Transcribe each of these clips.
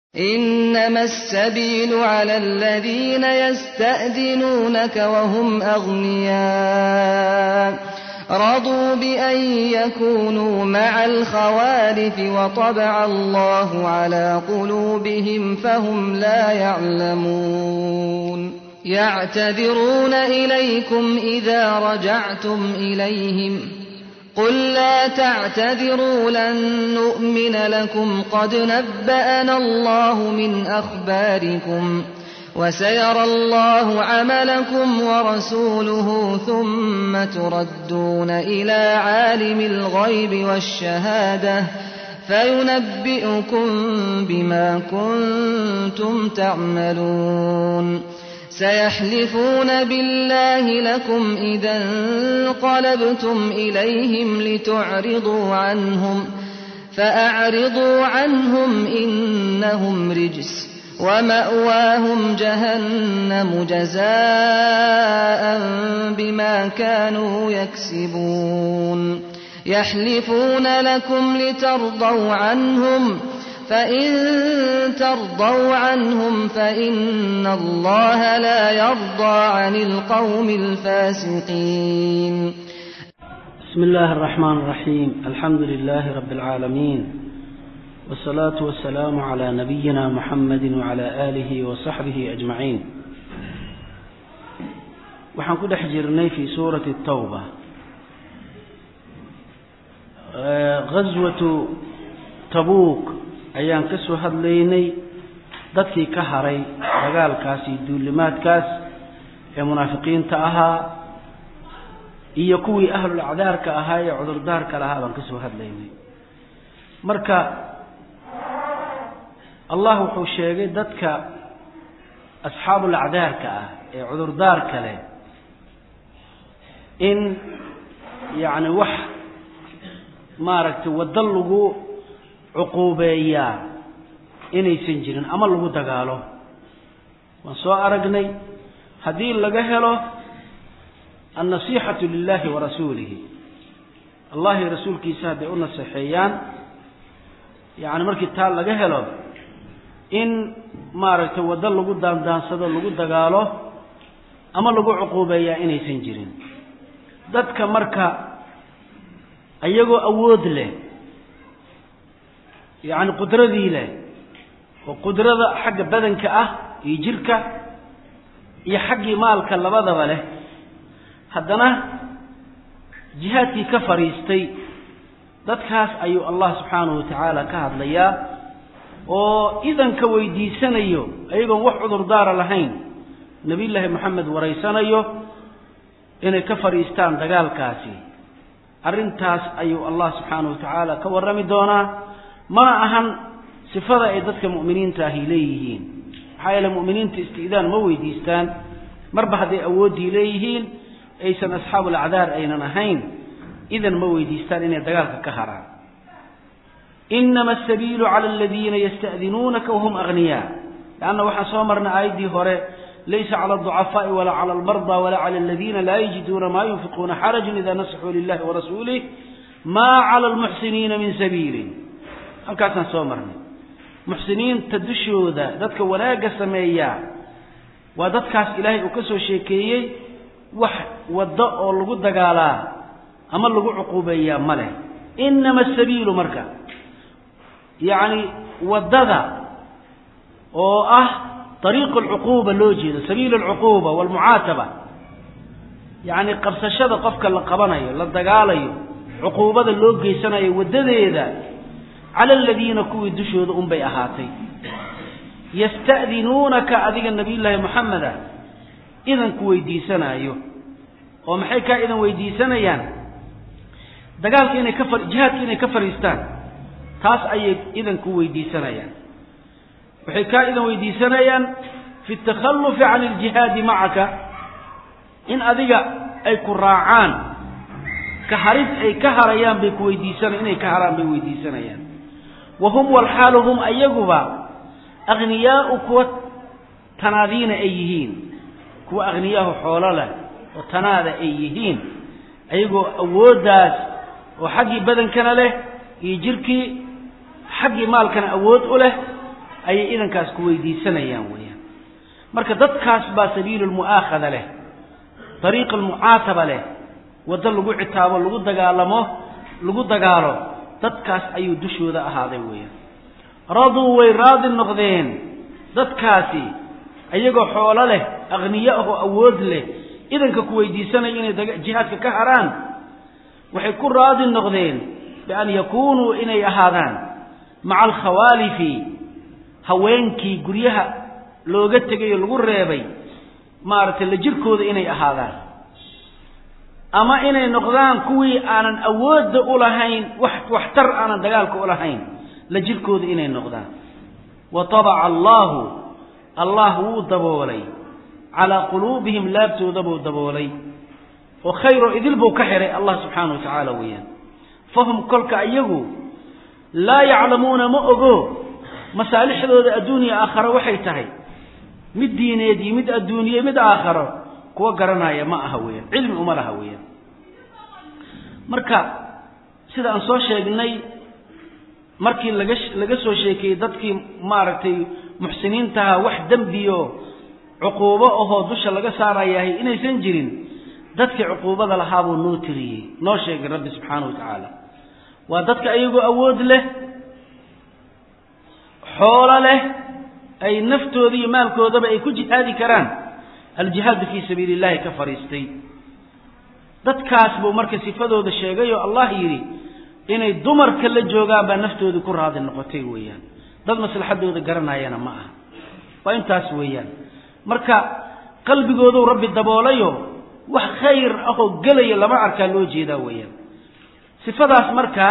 إنما السبيل على الذين يستأذنونك وهم أغنياء رضوا بأن يكونوا مع الخوالف وطبع الله على قلوبهم فهم لا يعلمون يعتذرون إليكم إذا رجعتم إليهم قل لا تعتذروا لن نؤمن لكم قد نبأنا الله من أخباركم وسيرى الله عملكم ورسوله ثم تردون إلى عالم الغيب والشهادة فينبئكم بما كنتم تعملون سيحلفون بالله لكم إذا انقلبتم إليهم لتعرضوا عنهم فأعرضوا عنهم إنهم رجس ومأواهم جهنم جزاء بما كانوا يكسبون يحلفون لكم لترضوا عنهم فإن ترضوا عنهم فإن الله لا يرضى عن القوم الفاسقين. بسم الله الرحمن الرحيم. الحمد لله رب العالمين والصلاة والسلام على نبينا محمد وعلى آله وصحبه أجمعين. waxaan ku dhex jirnay fi suurati at-tawbah ghazwatu tabuk ayaan ka soo hadlaynay dadkii ka haray dagaalkaasi duulimaadkaas ee munaafiqiinta ahaa iyo kuwii ahlul acdaarka ahaa ee cudurdaarka lahaa baan ka soo hadlaynay. marka Allah wuxuu sheegay dadka asxaabul acdaarka ah ee cudurdaarka leh in yaani wax maaragtay wada lagu cuquubeeya inaysan jirin ama lagu dagaalo. waan soo aragnay hadii laga helo an-nasihatu lillahi wa rasuulihi Allah iyo rasuulkiisa haday u naseexayaan yaani markii taa laga helo in maaragtay wada lagu daandaansado lagu dagaalo ama lagu cuquubeeya inaysan jirin. dadka marka ayagoo awood leh yaani qudradii leh oo qudrada xagga badanka ah iyo jirka iyo xagga maalka labadaba leh haddana jihaadkii ka fariistay dadkaas ayuu Allah subhanahu wa ta'ala ka hadlayaa oo idan ka weydiisanayo ayagoo wax cudur daar lahayn nabi ilaahi maxamed wareysanayo inay ka fariistaan dagaalkaasi. arintaas ayuu Allah subhanahu wa ta'ala ka warrami doonaa. ma ahan sifada ay dadka mu'miniinta ah leeyihiin hayla mu'miniinta istiidaan ma weydiistaan marba haday awoodi leeyihiin aysan asxaabul acdaar aynan ahayn idan ma weydiistaan inay dagaalka ka haraan. إنما السبيل على الذين يستأذنونك وهم أغنياء لأنه وحن صامرنا آيدي هراء ليس على الضعفاء ولا على المرضى ولا على الذين لا يجدون ما ينفقون حرج إذا نصحوا لله ورسوله ما على المحسنين من سبيل. هكذا صامرنا محسنين تدشوا ذاتك ولا قسمية وذاتك إلهي أكسو شيكيي والضاء واللغود قالا أما اللغو عقوبية ماله. إنما السبيل مركا يعني والضاء طريق العقوبة لوجه سبيل العقوبة والمعاتبة يعني قرصشة قفك اللقبانية للدقالية عقوبة اللوجي سنة والدذيذة على الذين كوي دشوا ذو أنبي أهاتي يستأذنونك أذيك النبي الله محمد إذن كوي دي سنة أيوه ومحيكا إذن ويدي سنة يعني دقال كيني كفر جهاد كيني كفر يستان تاس أي إذن كوي دي سنة يعني وحكا إذن ويدي سنة يعني في التخلف عن الجهاد معك إن أذيك أي كراعان كهريد أي كهريان بكوي دي سنة إني كهران بكوي دي سنة يعني وهم والحال هم أيقوا أغنياء كوة تنادين أيهين كوة أغنياء حولالة وتنادى أيهين أيقوا أوداس وحقي بدن كان له يجركي حقي مال كان أود له أي إذن كاس كويدي سنة يانويا مركا دادكاس با سبيل المؤاخذة له طريق المعاتبة له ودل لغو عتابه لغو دقالو دادكاس أيو دشو ذا هذا ويا رضوا ويراد النقدين دادكاسي أيقو حول له أغنياءه أود له إذن كويدي سنة إني جهادك كهران وحيكون راد النقدين بأن يكونوا إني أهادان مع الخوالف هوينكي قريها لو قتقي الغريبي مارت اللي جركود إني أهادان أما إني نقدان كوي أنا أود أولهين واحتر أنا دقالك أولهين لجركود إني نقدان وطبع الله دبولي على قلوبهم لابتو دبولي وخير إذ كحر الله سبحانه وتعالى ويان فهم كلك أيهو لا يعلمون مؤغو مسالح ذو الدنيا آخر وحيتهي مد دين يدي مد الدنيا مد آخر كوا قرنايا ما أهويا علم أمر أهويا مركا سيدا أنصو شيقني مركي لقسو شيكي دادكي مارتي محسنين تها وحدن بيو عقوبة أهو دوشا لقسارا ياهي إني سنجرين دادكي عقوبة لهابو نوتري نوشيك رب سبحانه وتعالى ودادك أيقو أود له حول له أي نفتو ذي مالكو ذبا أي كو جهادي كران الجهاد في سبيل الله كفريستي دادكاس بو مركز فدو ذا الشيقايو الله يري إني دمر كل جوغان با نفتو ذي كر هذا النقطي ويان داد مسلحة ذو ذا قرنا يانا معها وإنتاس ويان مركا قلبي قوذو ربي الدبوليو wax khayr ah oo galay lama arka loo jeeda weeyaan sifadaas marka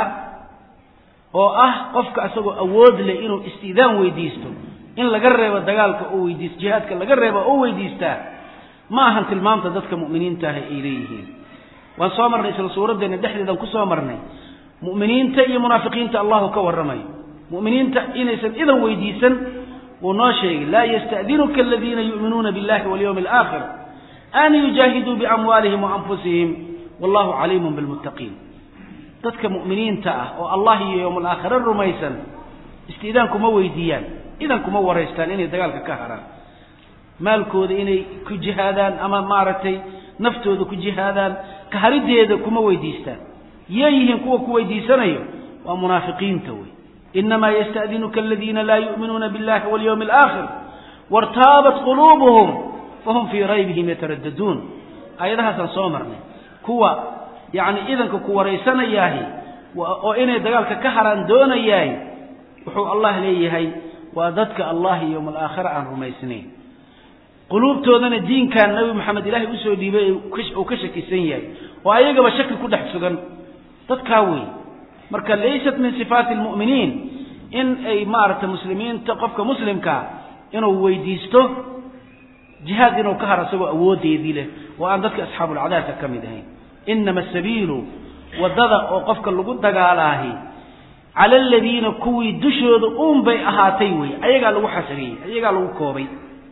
oo ah qofka asagoo awood leh inuu istiidaan weydiisto in laga reebo dagaalka oo weydiis jihadka laga reebo oo weydiista ma ahan tilmaamta dadka muuminiinta ah ay leeyihiin waan soo marnay suuraddeena dhexdeedan ku soo marnay muuminiinta iyo munaafiqiinta Allah ka waramay muuminiinta inaysan idan weydiisan oo noo sheegay la yasta'dinuka alladheena yu'minuna billahi wal yawmil aakhir أن يجاهدوا بأموالهم وأنفسهم والله عليم بالمتقين تتك مؤمنين تأه والله يوم الآخر الرميسا استئذانكم ويديان إذنكم وريستان إني دقالك كهران مالكو إني كجهادان أما مارتي نفتو ذو كجهادان كهردي ذكم ويديستان ييهن كو ويديستان ومنافقين توي إنما يستأذنك الذين لا يؤمنون بالله واليوم الآخر وارتابت قلوبهم فهم في ريبهم يترددون أيضا سنصومرنا كوا يعني إذن كوا ريسان إياهي وإنه دقالك كهران دون إياهي وحو الله ليهي وذاتك الله يوم الآخر عن رميسنين قلوب تودن الدين كان نبي محمد الله أسوه ديبه وكشك السنية وأيضا بشكل كل حسقا تتكاوي مركا ليست من صفات المؤمنين إن أي مارة مسلمين تقفك مسلم كا إنه ويديسته جهاد إنه كهر سوى أودي ذيله وأن ذلك أصحاب العدالة كمدهين إنما السبيل وذذا وقفك اللقود دقاله على الذين كوي دشود بي أهاتيوي أيقال له حسري أيقال له كوبي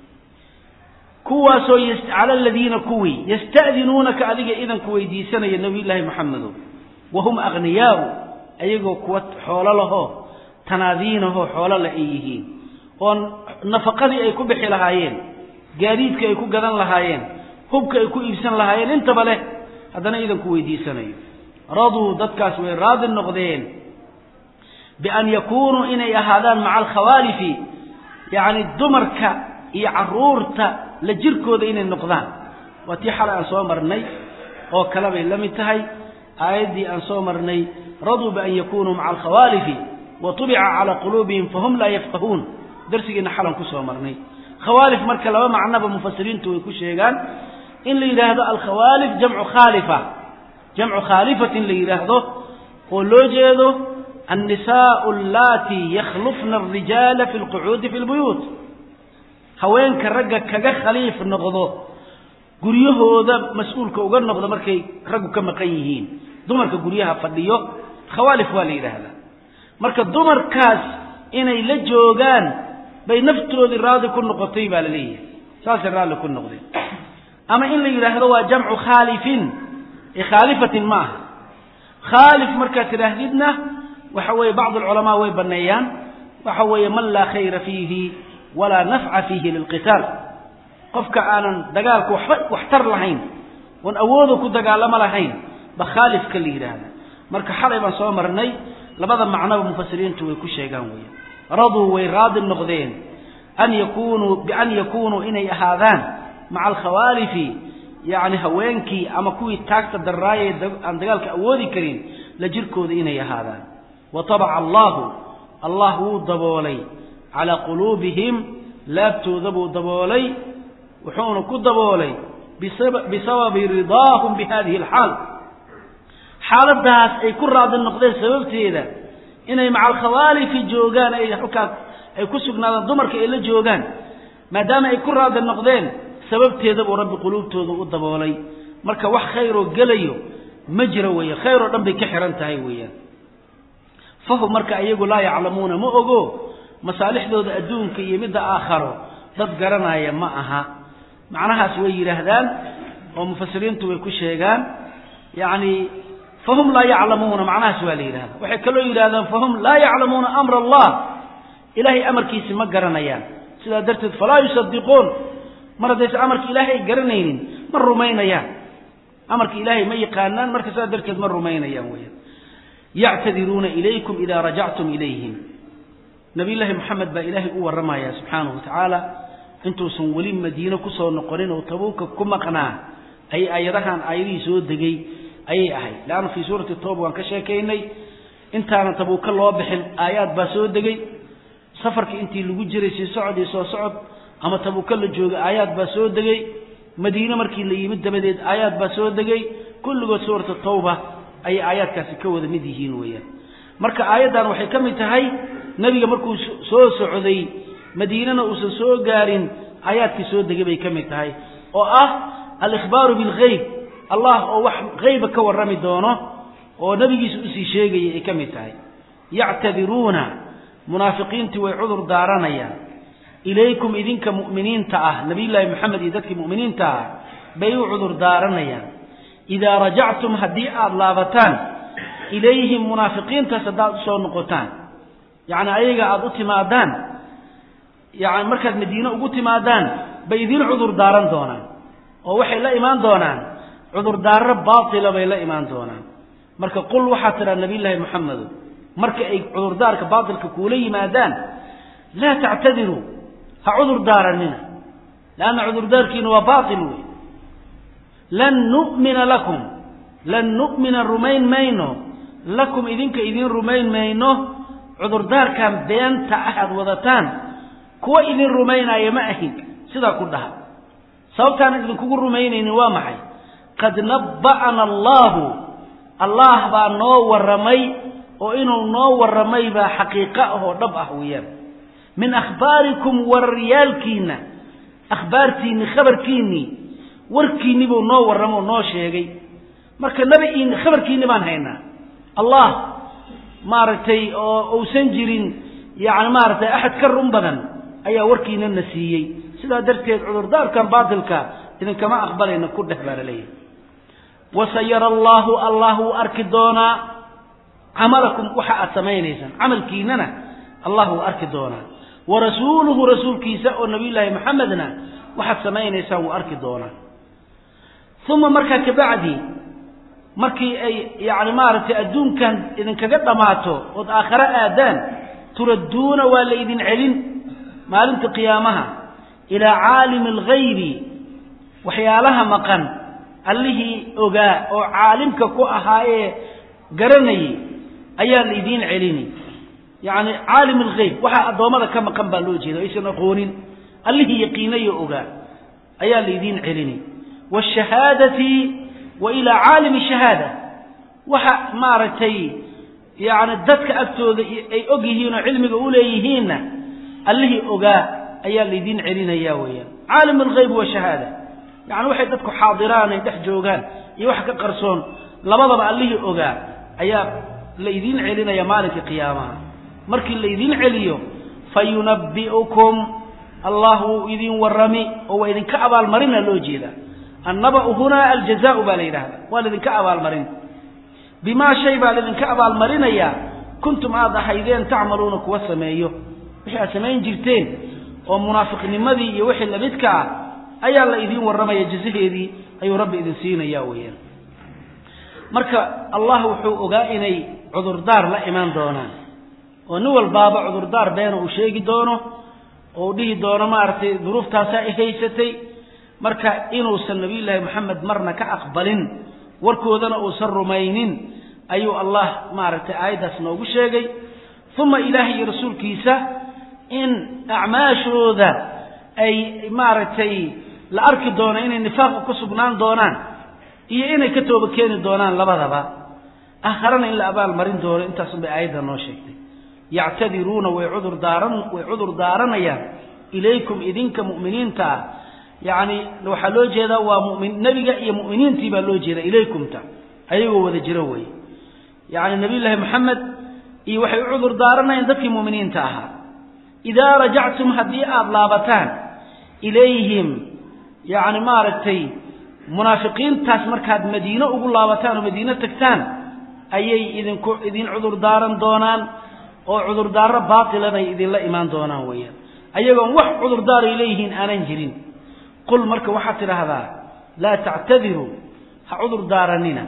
كوا سو على الذين كوي يستأذنونك أذيك إذن كوي دي سنة النبي الله محمد وهم أغنياء أيقو كوت حول له تنادينه حول لأيهين ونفقذي أي كبح لهايين gaadiidka ay ku gadan lahaayeen hubka ay ku iibsan lahaayeen intaba leh hadana idan ku weydiisanayo radu dadkaas way raadin noqdeen bi an yakunu inay ahaadaan maca al-khawalifi yani dumarka iyo caruurta la jirkooda inay noqdaan watii xal aan soo marnay oo kala bay lamid tahay aayadii aan soo marnay radu bi an yakunu maca al-khawalifi wa tubi'a ala qulubihim fahum la yafqahun darsigeena xalan ku soo marnay خوالف مركا لما معنى بمفسرين تويكو شيغان إن لي هذا الخوالف جمع خالفة لي هذا قولوا جيدو النساء اللاتي يخلفن الرجال في القعود في البيوت هوين كرقا كغا خليف النغضو قريه هذا مسؤول كوغر نغضو مركي رقو كما قيهين دمرك قريها فديو خوالف والي هذا مركا دمر كاس إني لجوغان bay naftoodi raadi ku noqotay baa leeyahay saas raali ku noqday ama in la yiraahdo waa jamcu khalifin khalifatin ma khalif marka tirahdidna waxa way baad ulama way baneeyaan وحوي من لا خير فيه ولا نفع فيه للقتال قفك آنا دقالك واحتر لهين ونأوذك دقال ما لهين بخالف كاللي هذا مرك حريبا صومرني لبدا معناه مفسرين توي كشيغان وي رضوا ويراد النقدين بأن يكونوا إني هذان مع الخوالف يعني هوينكي أما كوي تاكت الدراية عن دقالك أوذي كريم لجركو إني هذان وطبع الله ضبولي على قلوبهم لابتو ضبولي وحون كضبولي بسبب رضاهم بهذه الحال حالداس ay ku raadin noqdeen sababteeda inay macal khawaalif joogan ay xukaa ay ku sugnaadaan dumarka ay la joogan maadaama ay ku raadin noqdeen sababteeda uu rabbi quluubtooda u daboolay marka wax khayr oo galayo ma jiro way khayr oo dhan bay ka xiran tahay weeyaan fahum marka ayagu la yaclamuuna ma ogo masaalixdooda adduunka iyo midda aakhiro dad garanaya ma aha macnahaas way yiraahdaan oo mufassiriintu way ku sheegaan yani فهم لا يعلمون معناه سؤالي هذا وحكلوا إلى هذا فهم لا يعلمون أمر الله إلهي أمر كيس ما قرنيان سلا درت فلا يصدقون مرة ديس أمرك إلهي قرنين من رمينيان أمرك إلهي ما يقانان مرة سلا درت من رمينيان يعتذرون إليكم إذا رجعتم إليهم نبي الله محمد با إلهي أول رمايا سبحانه وتعالى انتو سنولين مدينة كسو نقرين وطبوك كما قناه أي آياتان آياتي سود دقي أي أحد لأنه في سورة التوبة وانكشاكيني انت أنا تبوك الله بحل آيات باسود دقي سفرك انتي اللي جري سي سعود يسوى سعود أما تبوك اللي جوغ آيات باسود دقي مدينة مركي اللي يمد مديد آيات باسود دقي كل سورة التوبة أي آيات كاسكوة مديهين ويا مركا آيات دان وحي كمي تهي نبي مركو سو سعودي مدينة وسسو قارين آيات كسود دقي بي كمي تهي الإخبار بالغيب الله أو غيبك والرمي دونه ونبي يسوسي شيء كمتاي يعتذرون منافقين توي عذر دارنا يا إليكم إذنك مؤمنين تاه نبي الله محمد إذنك مؤمنين تاه بيو عذر دارنا يا إذا رجعتم هديئة اللابتان إليهم منافقين تصدق صون نقطان يعني أيها أضوتي مادان يعني مركز مدينة أضوتي مادان بيذين عذر دارن دونا ووحي لا إيمان دونان عذر دار باطل بين إيمان دونا مركا قل وحتى النبي الله محمد مركا عذر دارك باطل ككولي مادان لا تعتذروا عذر دارنا لأن عذر دارك هو باطل لن نؤمن لكم لن نؤمن الرمين مينو لكم إذن رمين مينو عذر دار كان بينت أحد وضتان كوا إذن رمين أي مأهد سيدا كلها سوتان إذن كوا رمين نوامحي قد نبأنا الله با نور رمي وإنه نور رمي با حقيقته نبأه وياه من أخباركم والريالكينا أخبارتيني خبركيني وركيني بو نور رمو نوشيغي مركا نبئين خبركيني بان هينا الله مارتي أو سنجرين يعني مارتي أحد كرم بدن أي وركينا النسيي سيدا درتي عذر دار كان باطلك إذن كما أخبرنا كل دهبار ليه وسير الله أركدونا عملكم وحاء سمينيسا عمل كيننا الله أركدونا ورسوله رسول كيساء النبي الله محمدنا وحاء سمينيسا وأركدونا ثم مركا كبعدي مركي أي يعني مارتي أدون كان إذن كقدماته وآخر آدان تردون والإذن علم مالنت قيامها إلى عالم الغيب وحيالها مقن allihii ogaa oo caalimka ku ahaaye garanay ayaa leedin celini yaani caalim alghayb waxa adoomada ka maqan baa loo jeedo aysan aqoonin allihii yaqiinayo ogaa ayaa leedin celini washahadati wa ila caalim shahada waxa maaratay yaani dadka agtooda ay og yihiin oo cilmiga u leeyihiin allihii ogaa ayaa leedin celinaya weeyaan caalim alghayb wa shahada يعني واحد dadku xaadiraan ay dhex joogan iyo wax ka qarsoon labadaba allihii ogaa ayaa la idin celinaya maalinka qiyaamaha markii la idin celiyo fayunabbiukum Allahu idin warami oo idin ka abaal marina loo jeeda annaba huna aljazaa'u balayda wala idin ka abaal marin bima shay baa idin ka abaal marinaya kuntum aad haydeen ta'maluna kuwa sameeyo wixii aad samayn jirteen oo munaafiqnimadii iyo wixii la midka ah ayaa la idin waramaya jazaheedii ayuu rabbi idin siinaya weeyaan marka allah wuxuu ogaa inay cudurdaar la iman doonaan oo nin walbaaba cudurdaar been uu sheegi doono oo dhihi doono maartay duruuftaas ay haysatay marka inuusan nabi ilaahi maxamed marna ka aqbalin warkoodana uu san rumaynin ayuu allah maartay aayadaas noogu sheegay thumma ilaahi rasuulkiisa in a'maashooda ay maartay la arki doono inay nifaaq ku sugnaan doonaan iyo inay ka tooba keeni doonaan labadaba akharana in la abaal marin doono intaas bay aayada noo sheegtay yactadiruuna way cudur daaranayaan ilaykum idinka mu'miniinta yani waxa loo jeedaa waa mu'min nabiga iyo mu'miniintii baa loo jeedaa ilaykumta ayagoo wada jira way yani nabi ilaahi maxamed iyo waxay cudur daaranayaan dadkii mu'miniinta ahaa idaa rajactum haddii aad laabataan ilayhim yani maaragtay munaafiqiintaas markaad madiino ugu laabataan oo madiino tagtaan ayay idin cudur daaran doonaan oo cudur daaro baatilan ay idin la imaan doonaan weeyaan ayagoon wax cudur daar ay leeyihiin aanan jirin qul marka waxaad tidhaahdaa laa tactadiru ha cudur daaranina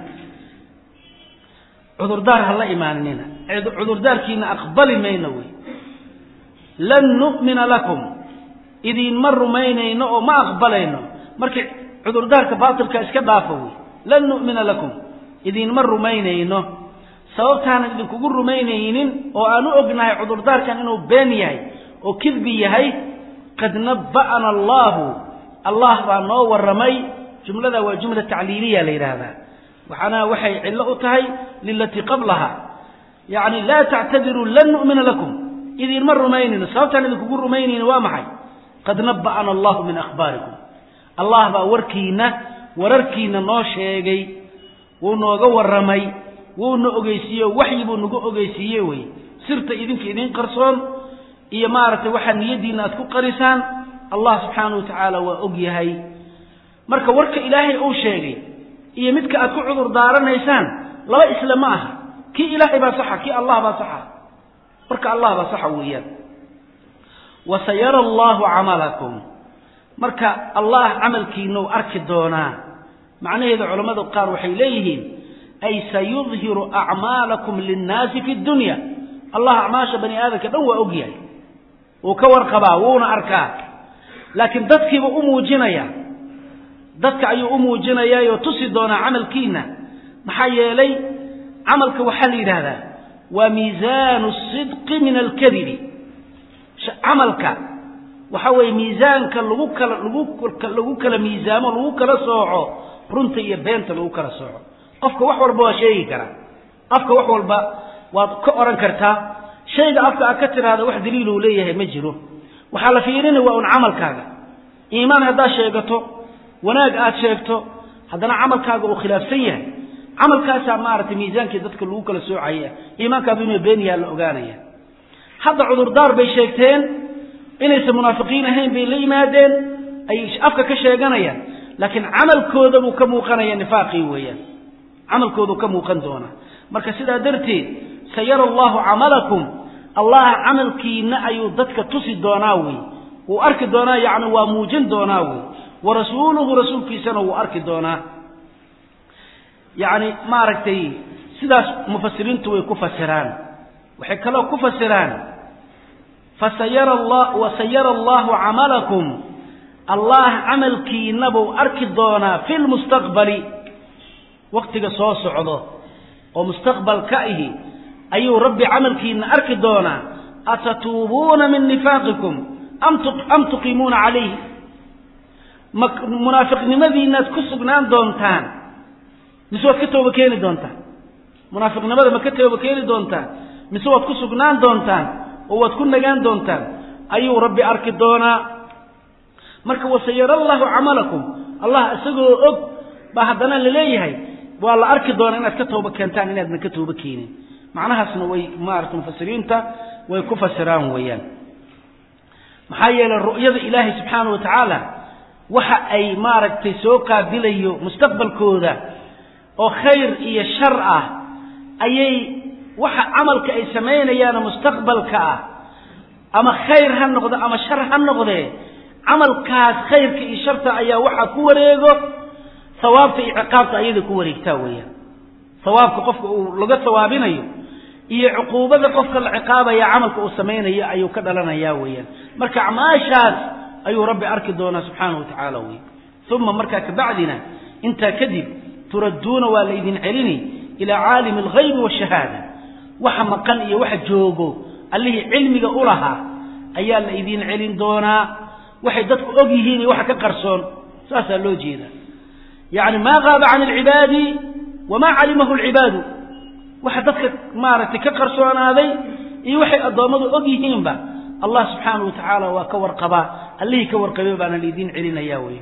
cudur daar ha la imaanina cudur daarkiina aqbali mayna wey lan nu'mina lakum idin ma rumaynayno oo ma aqbalayno marka cudur daarka baatilka iska dhaafo wey lan nu'mina lakum idin ma rumaynayno sababtaan idin kugu rumaynaynin oo aan u ognahay cudur daarkan inuu been yahay oo kidbi yahay qad nabba'ana allah baa noo waramay jumlada waa jumla tacliiliya la yiraahdaa waxana waxay cillo u tahay lillati qablaha yani la ta'tadiru lan nu'mina lakum idin ma rumaynayno sababtaan idin kugu rumaynaynin waa maxay qad nabba'ana allah min akhbarikum allah baa wararkiina noo sheegay wuu nooga waramay wuuna ogeysiiyo waxyi buu nagu ogeysiiyey way sirta idin qarsoon iyo maaragtay waxa niyadiina aad ku qarisaan allah subhanahu wa ta'ala waa og yahay marka warka ilaahay uu sheegay iyo midka aad ku cudur daaranaysaan laba isla ma aha ki ilaahay baa sax ki allah baa sax marka allah baa sax weeyaan wa sayara allah amalakum marka allah amalkiina uu arki doonaa macnaheedu culimadu qaar waxay leeyihiin ay sayudhiru a'malakum lin-nas fi ad-dunya allah a'maasha bani aadamka dhan waa og yahay oo ka warqaba wuuna arkaa laakiin dadkiiba u muujinaya dadka ayuu u muujinayaa oo tusi doona amalkiina maxaa yeelay amalka waxa la yiraahdaa waa miizaanu sidqi min al-kadhib amalka waxa way miizaanka lagu kala miizaamo lagu kala sooco runta iyo beenta lagu kala sooco qofka wax walba waa sheegi kara afka wax walba waad ka oran kartaa shayga afka aad ka tiraahdo wax daliil uu leeyahay ma jiro waxa la fiirinay waa amalkaaga iimaan hadaa sheegato wanaag aad sheegto hadana amalkaaga uu khilaafsan yahay amalkaas maartay miisaanka dadka lagu kala soocaya iimaankaadu inuu been yahay la ogaanaya hadda cudur daar bay sheegteen inaysan munaafiqiin ahayn bay la yimaadeen ay afka ka sheeganayaan laakiin amalkooda uu ka muuqanaya nifaaqi weeyaan amalkoodu ka muuqan doona marka sidaa darteed sayara allah amalakum allah amalkiina ayuu dadka tusi doonaa way uu arki doonaa yaani waa muujin doonaa way wa rasuuluhu rasuulkiisana uu arki doonaa yaani maaragtay sidaas mufassiriintu way ku fasiraan waxay kala ku fasiraan fasayara allah wa sayara allah amalakum allah amalkiina buu arki doonaa fil mustaqbali waqtiga soo socdo oo mustaqbalka ahi ayuu rabbi amalkiina arki doonaa atatuubuna min nifaaqikum am tuqimuna alayhi munaafiqnimadiina ku sugnaan doontaan misoo ka tooba keeni doontaan munaafiqnimada ma ka tooba keeni doontaan misoo ku sugnaan doontaan oo wad ku nagaan doontaan ayuu rabbi arki doonaa marka wasayara allah amalakum allah isagoo og ba hadana leeyahay waa la arki doona inaad ka tooba keentaan inaad ka tooba keenin macnahaasna way maartay mufassiriinta way ku fasiraan weeyaan maxaa yeelay ru'yada ilaahi subhanahu wa ta'ala waxa ay maartay soo qaabilayo mustaqbalkooda oo khayr iyo shar ayay waxa amalka ay sameynayaan mustaqbalka أما خير هالنقضة أما شر هالنقضة عمل كاس خير كي شرط أيا وحا كوريغو ثواب في عقابته أيضا كوريكتاوية ثواب كقفك لقد ثوابين أيو إيه عقوبة قفك العقابة يا عملك أسمين هي أيو كدلنا ياويا مركع عماشات أيو ربي أركدونا سبحانه وتعالى وي. ثم مركع كبعدنا انت كذب تردون والذين علني إلى عالم الغيب والشهادة وحمقن إيه وحد جوجو اللي علمي أولها أيا الذين علن دونا وحدتك أجيهيني وحك قرصون ساسا لو جيدا يعني ما غاب عن العباد وما علمه العباد وحدتك مارتك قرصون هذي يوحي الضامض أجيهين با الله سبحانه وتعالى وكور قبا اللي كور قبا أنا الذين علينا ياوي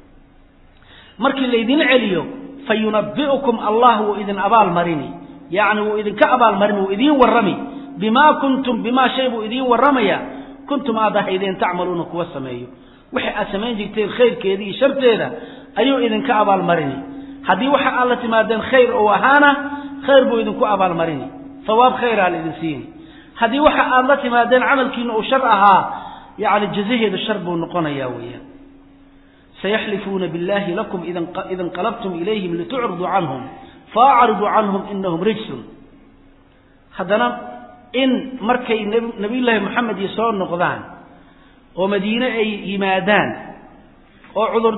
مركي الذين عليو فينبئكم الله وإذن أبال مريني يعني وإذن كأبال مريني وإذن ورمي بما كنتم بما شيبوا إذن ورميا كنتم هذا إذن تعملون كوا السمايو وحي أسمين جيتين خير كيدي شرط هذا أيو إذن كأبال مريني هذه وحي الله تمادين خير أو أهانا خير بو إذن كأبال مريني ثواب خير على الإذن سيني هذه وحي الله تمادين عمل كينو شرعها يعني الجزيه هذا الشرب والنقون ياويا سيحلفون بالله لكم إذا انقلبتم إليهم لتعرضوا عنهم فأعرضوا عنهم إنهم رجس هذا إن مركي نبي الله محمد يسوع نقضان ومدينة أي يمادان وعذر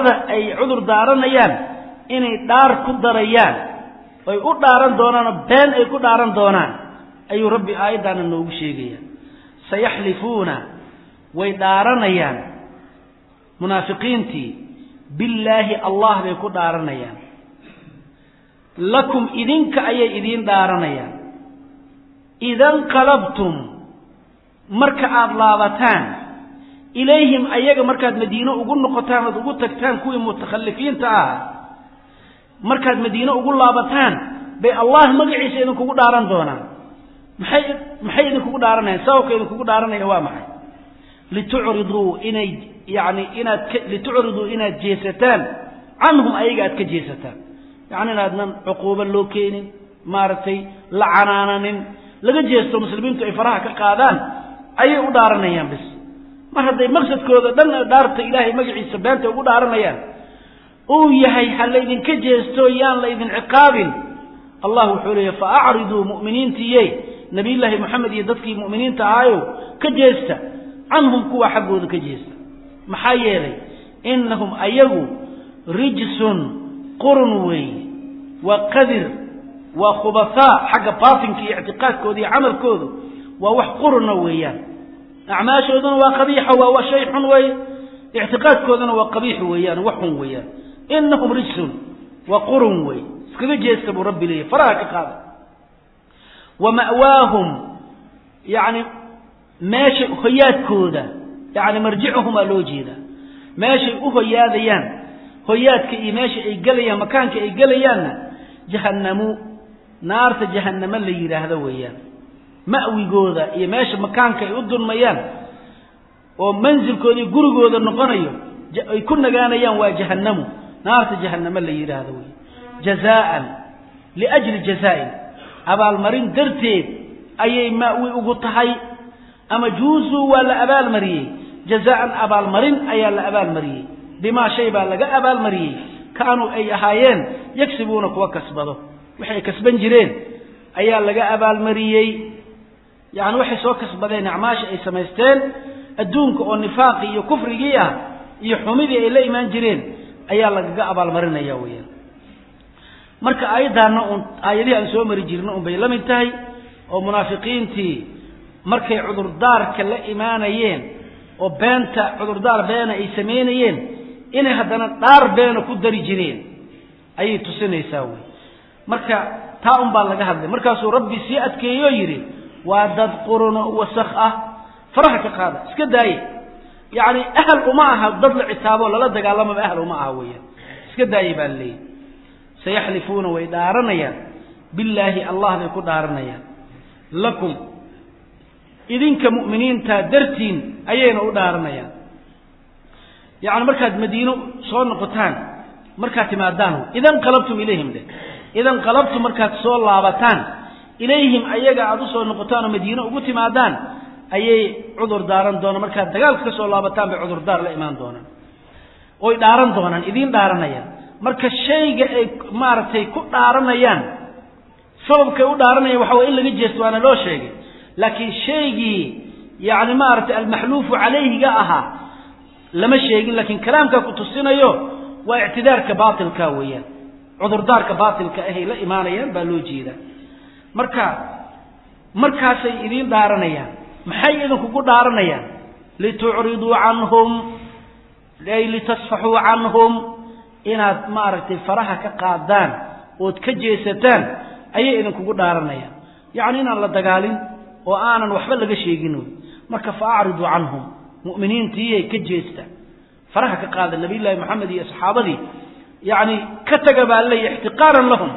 دارنيان إن دار كدريان ويقول دارن دونان بين أي كدارن دونان أي ربي أيضا النوب شيئا سيحلفون ويدارنيان منافقينتي بالله الله بيكون دارنيان لكم إذنك أي إذن دارنيان إذا انقلبتم مركعات لابتان إليهم أيها مركعات مدينة أقول نقطان أقول تكتان كوي متخلفين تعال مركعات مدينة أقول لابتان بي الله مقعي سيدنك أقول داران دونا محي إذنك أقول دارنا ساوك إذنك أقول دارنا يوامحي لتعرضوا لتعرضوا إنا جيستان عنهم أيها كجيستان يعني نادنا عقوبة لوكين مارتي لعنانين laga jeesto muslimiintu ay faraha ka qaadaan ayay u dhaaranayaan bis mar haday maqsadkooda dhan dhaarta ilaahay magaciisa beenta ugu dhaaranayaan oo yahay hal idin ka jeesto yaan la idin ciqaabin allah wuxuu leeyahay fa'aridu mu'miniintiyay nabi ilaahi muhammad iyo dadkii mu'miniinta ahayo ka jeesta anhum kuwa xaqooda ka jeesta maxaa yeelay innahum ayagu rijsun qurunwi wa qadir وخبثاء حق باطن كي اعتقاد كودي عمل كودو ووح قرن ويان أعماش أذن وقبيح وشيح وي اعتقاد كودنا وقبيح ويان وح ويان إنهم رجس وقرن وي سكذا جيسكبوا ربي لي فراك قال ومأواهم يعني ماشي خيات كودا يعني مرجعهم ألوجيدا ماشي أخياديان خيات كي ماشي أي قليا مكان كي قليان جهنمو نار جهنم اللي يراهد ويان مأوي جودا يماشي مكان كي يدون ميان ومنزل كودي جرو جودا نقنيو يكون جانيان وجهنمو نار جهنم اللي يراهد ويان جزاء لأجل جزاء أبا المرين درتي أي مأوي أقطعي أما جوزو ولا أبا المري جزاء أبا المرين أي لا أبا المري بما شيبا لقى أبا المري كانوا أي أهايين يكسبونك وكسبه وحي كسبان جيرين أيها لقى أبا المريي يعني وحي سوى كسبانين أعماش أي سميستين الدونك والنفاقي وكفرية يحمدي إلى إيمان جيرين أيها لقى أبا المرين أيهويا مركا أيضا آيالي أن سوى مريجيرين بيلم انتهي ومنافقين تي مركا عذر دار كلا إيمانيين وبانتا عذر دار بين أي سمينيين إني هدنا دار بين كدري جيرين أي تسنى يساوي marka taa un baa laga hadlay markaasuu rabbi si adkeeyo yiri waa dad qurun wasakh ah faraha ka qaada iska daay yaani ahl uma aha dad la citaabo la dagaalamo ahl uma aha weeyaan iska daay baa leey sayahlifuna wa idaranaya billahi allah bay ku dhaaranayaan lakum idinka mu'miniinta dartiin ayayna u dhaaranayaan yaani markaad madiino soo noqotaan markaad timaadaan idan qalabtum ilayhim إذا انقلبتم مركات سول لابتان إليهم أيجا عدوسوا النقطان مدينة وقتي معدان ayay cudur daaran doonaan markaad dagaalka ka soo laabataan bay cudur daar la imaan doonaan oy dhaaran doonaan idiin dhaaranayaan marka shayga ay maaragtay ku dhaaranayaan sababkay u dhaaranayaan waxa way in laga jeesto waana loo sheegay laakiin shaygii yani maaragtay almaxluufu calayhiga ahaa lama sheegin laakiin kalaamka ku tusinayo waa ictidaarka baatilka weeyaan cudurdaarka baatilka ahay la imaanayaan baa loo jeedaa markaasay idiin dhaaranayaan maxay idinkugu dhaaranayaan litucriduu canhum ay litasfaxuu canhum inaad maaragtay faraha ka qaadaan ood ka jeesataan ayay idinkugu dhaaranayaan yacni inaan la dagaalin oo aanan waxba laga sheegin marka faacridu canhum mu'miniintii ka jeesta faraha ka qaada nabiyullaahi maxamed iyo saxaabadii yacni ka taga baa leeyahay ixtiqaaran lahum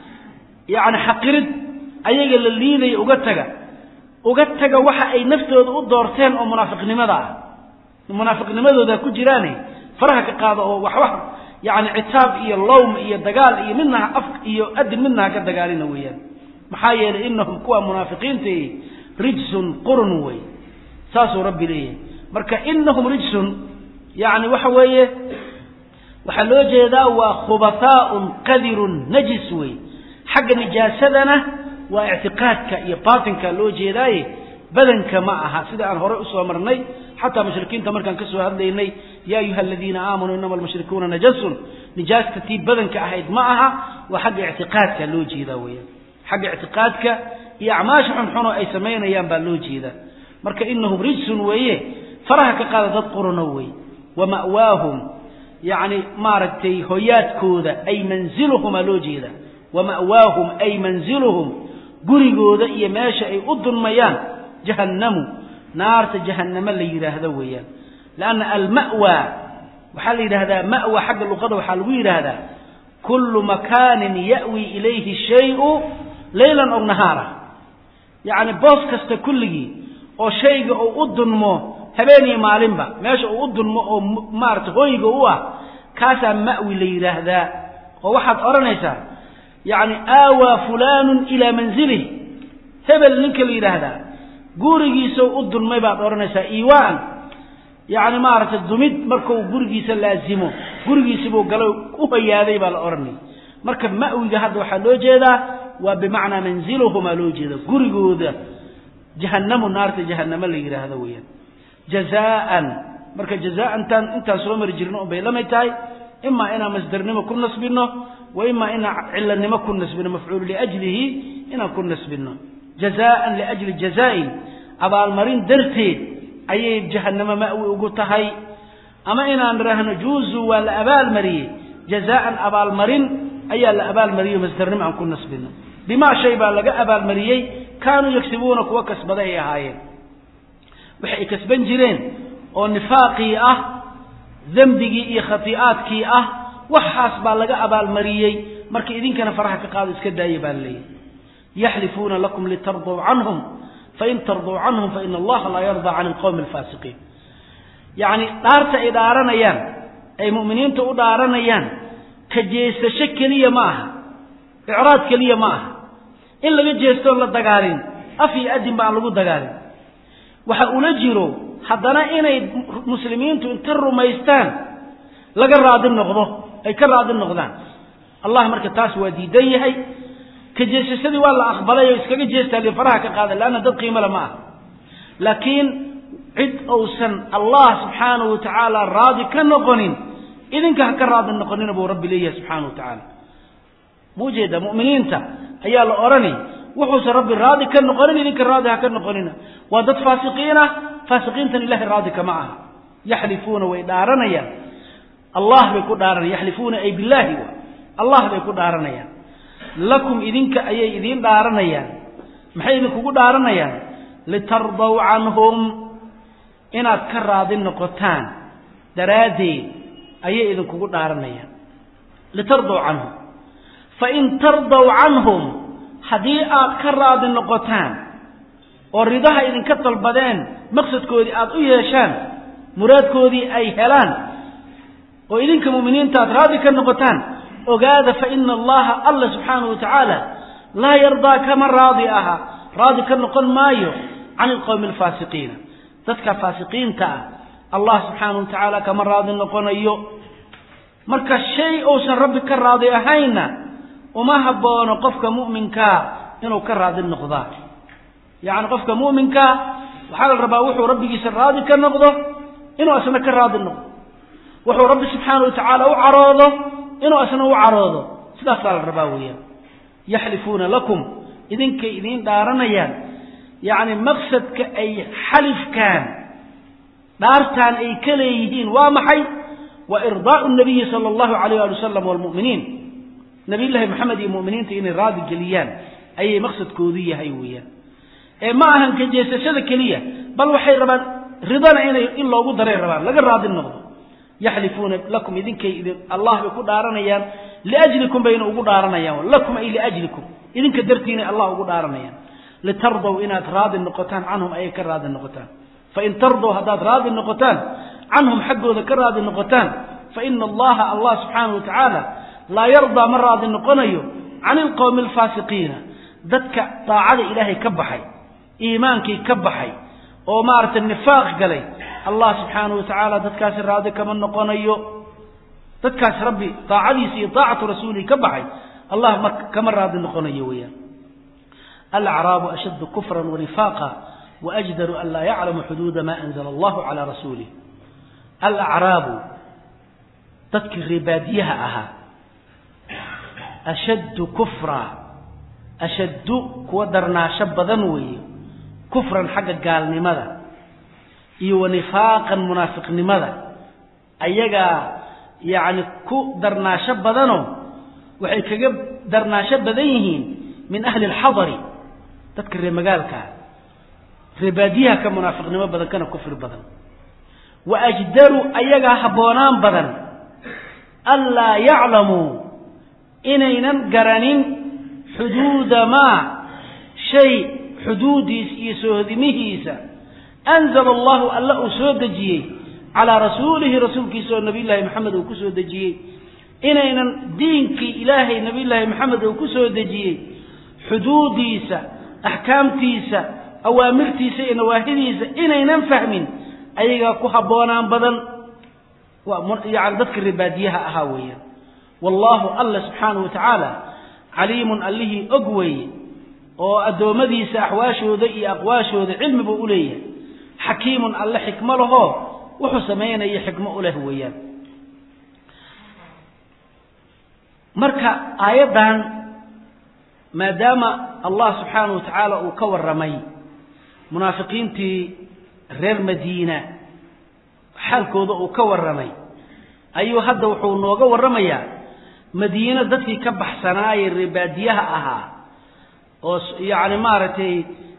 yacni xaqirid ayaga la liidaya uga taga waxa ay naftooda u doorteen oo munaafiqnimada ah munaafiqnimadooda ku jiraane faraha ka qaada oo wax yani citaab iyo lawm iyo dagaal iyo midnaha af iyo adin midnaha ka dagaalina weeyaan maxaa yeelay innahum kuwa munaafiqiinta rijsun qurun way saasuu rabbi leeyahay marka innahum rijsun yani waxa weeye waxaa loo jeedaa waa khubathaa'un qadirun najis way xagga nijaasadana waa ictiqaadka iyo baatinka loo jeedaaye badanka ma aha sida aan hore u soo marnay xataa mushrikiinta markaan ka soo hadlaynay yaa ayuha aladiina aamanuu inama almushrikuuna najasun nijaasta tii badanka ahayd ma aha waa xagga ictiqaadka loo jeedaa weeyaan xagga ictiqaadka iyo acmaasha xunxun oo ay samaynayaan baa loo jeedaa marka innahum rijsun weeye faraha ka qaada dad qurano wey wa ma'waahum yacni maaragtay hoyaadkooda ay manziluhum aa loo jeedaa wa ma'waahum ay manziluhum gurigooda iyo meesha ay u dunmayaan jahannamu naarta jahannama la yidhaahdo weeyaan lanna alma'wa waxaa la yidhahdaa ma'wa xagga luqada waxaa lagu yidhaahdaa kullu makaanin ya'wi ilayhi shayu laylan ow nahaara yacni boos kasta kulligii oo shayga uu u dunmo habeen iyo maalinba meesha uu u dunmo oo maarata hoyga u ah kaasaa ma'wi la yidhaahdaa oo waxaad odhanaysaa yacni aawaa fulaanun ilaa manzilihi hebel ninka la yidhaahdaa gurigiisa u dunmay baad odhanaysaa iiwaan yacni maaragtay dumid markuu gurigiisa laazimo gurigiisibuu galo u hayaaday baa la odhanaya marka ma'wiga hadda waxaa loo jeedaa waa bimacnaa manziluhumaa loo jeeda gurigooda jahannamu naarta jahannamo la yidhaahdo weeyaan jazaa'an marka jazaa'antan intaan soo mari jirno unbay lamay tahay imaa inaan masdarnimo ku nasbino wa imaa inaan cilanimo ku nasbino mafcuulu liajlihi inaan ku nasbino jazaa'an liajli jazaa'in abaalmarin darteed ayay jahannamo ma'wi ugu tahay ama inaan idhaahno juuzu waa la abaalmariyey jazaa'an abaalmarin ayaa la abaalmariyey masdarnimo aan ku nasbino bimaa shay baa laga abaalmariyey kaanuu yagsibuuna kuwa kasbaday ay ahaayeen waxay ay kasban jireen oo nifaaqii ah dembigii iyo khatii'aadkii ah waxaas baa laga abaalmariyey marka idinkana faraha ka qaado iska daaya baa laleeyahy yaxlifuuna lakum litarduu canhum fain tarduu canhum faina allaha laa yardaa can alqowmi alfaasiqiin yacni dhaarta ay dhaaranayaan ay mu'miniinta u dhaaranayaan ka jeesasho keliya ma aha icraad keliya ma aha in laga jeestoon la dagaalin af iyo adin ba aan lagu dagaalin waxa ula jiro haddana inay muslimiintu inta rumaystaan laga raadi noqdo ay ka raadi noqdaan allah marka taas waa diidan yahay ka jeesashadii waa la aqbalay oo iskaga jeestaa li faraha ka qaada laanna dad qiimo la ma aha laakiin cid uusan allah subxaanahu wa tacaala raadi ka noqonin idinka ha ka raadi noqonina buu rabbi leeyahay subxaanahu wa tacaala muujeeda mu'miniinta ayaa la odhani wuxuusan rabbi raadi ka noqonin idinka raadi ha ka noqonina waa dad faasiqiin ah faasiqiintan ilahay raadi kama aha yaxlifuuna way dhaaranayaan allah bay ku dhaaranayaan yaxlifuuna ay billaahi allah bay ku dhaaranayaan lakum idinka ayay idiin dhaaranayaan maxay idinkugu dhaaranayaan litardaw canhum inaad ka raadi noqotaan daraaddeed ayay idinkugu dhaaranayaan litardaw canhum fain tardaw canhum haddii aad ka raadi noqotaan oo ridaha idinka dalbadeen maqsadkoodii aad u yeeshaan muraadkoodii ay helaan oo idinka mu'miniinta aad raadi ka noqotaan ogaada fa ina allaha alla subxaanahu wa tacaala laa yardaa kama raadi aha raadi ka noqon maayo عن القوم الفاسقين ذاتك فاسقين تا الله سبحانه وتعالى كما راضي نقونيو marka shay oo san rabbi ka raadi ahayna uma haboono qofka muuminka inuu ka raadi noqdo yaani qofka muuminka waxa la rabaa wuxuu rabbigiisa raadi ka noqdo inuu asna ka raadi noqdo wuxuu rabbi subhanahu wa ta'ala u caroodo inuu asna u caroodo sidaas la rabaa weeyaan yahlifuna lakum idinka idin dhaaranayaan yaani maqsadka ay xalif kan dhaartan ay kaleeyihiin waa maxay وإرضاء النبي صلى الله عليه وسلم والمؤمنين نبي الله محمد المؤمنين إن راضي جليان أي مقصد كودية هيوية معهم كجيسة كلية بل وحي ربان رضانا إلا وجود رأي ربان لقد راضي النظر يحلفون لكم إذن كي الله يقول دارنا يان لأجلكم بين وجود دارنا يان لكم أي لأجلكم إذن كدرتيني الله وجود دارنا يان لترضوا إن راضي النقطان عنهم أي كراضي النقطان فإن ترضوا هذا راضي النقطان عنهم حقه ذكر هذه النقطان فإن الله سبحانه وتعالى لا يرضى من راضي النقنيو عن القوم الفاسقين ذاتك طاعة إلهي كبحي إيمانك كبحي ومارة النفاق قلي الله سبحانه وتعالى ذاتك راضي كمن نقنيو ذاتك ربي طاعة رسولي كبحي الله كمن راضي النقنيو ويا الأعراب أشد كفرا ونفاقا وأجدر أن لا يعلم حدود ما أنزل الله على رسوله الأعراب تذكر باديها أها أشد كفرا أشد كودرنا شب ذنوي كفرا حق قال لماذا ونفاقا منافق لماذا أيجا يعني كودرنا شب ذنو وحيك درنا شب ذيهين من أهل الحضر تذكر مقالك رباديها كمنافق لماذا كان كفر بدن وأجدروا أيها حبونان بدن ألا يعلموا إنينا قرنين حدود ما شيء حدوديس يسوهدمهيسا أنزل الله ألا أسودجي على رسوله رسول كيسو النبي الله محمد وكسودجي إنينا دينك إلهي نبي الله محمد وكسودجي حدوديسا أحكامتيسا أوامرتيسا نواهديسا إنينا فهمين أيها كحبونان بدن يعني ذكر رباديها أهاوية والله الله سبحانه وتعالى عليم أله أقوي وأدومدي سأحواشه ذي أقواشه ذي علم بأوليه حكيم الله حكمه له وحسمين أي حكمه له وياه مركا أيضا ما دام الله سبحانه وتعالى وكور رمي منافقين تي reer Madiina xalkooda uu ka waramay ayuu hadda wuxuu nooga waramayaa Madiina dadkii ka baxsanaayay ribaadiyaha ahaa oo yaani maartay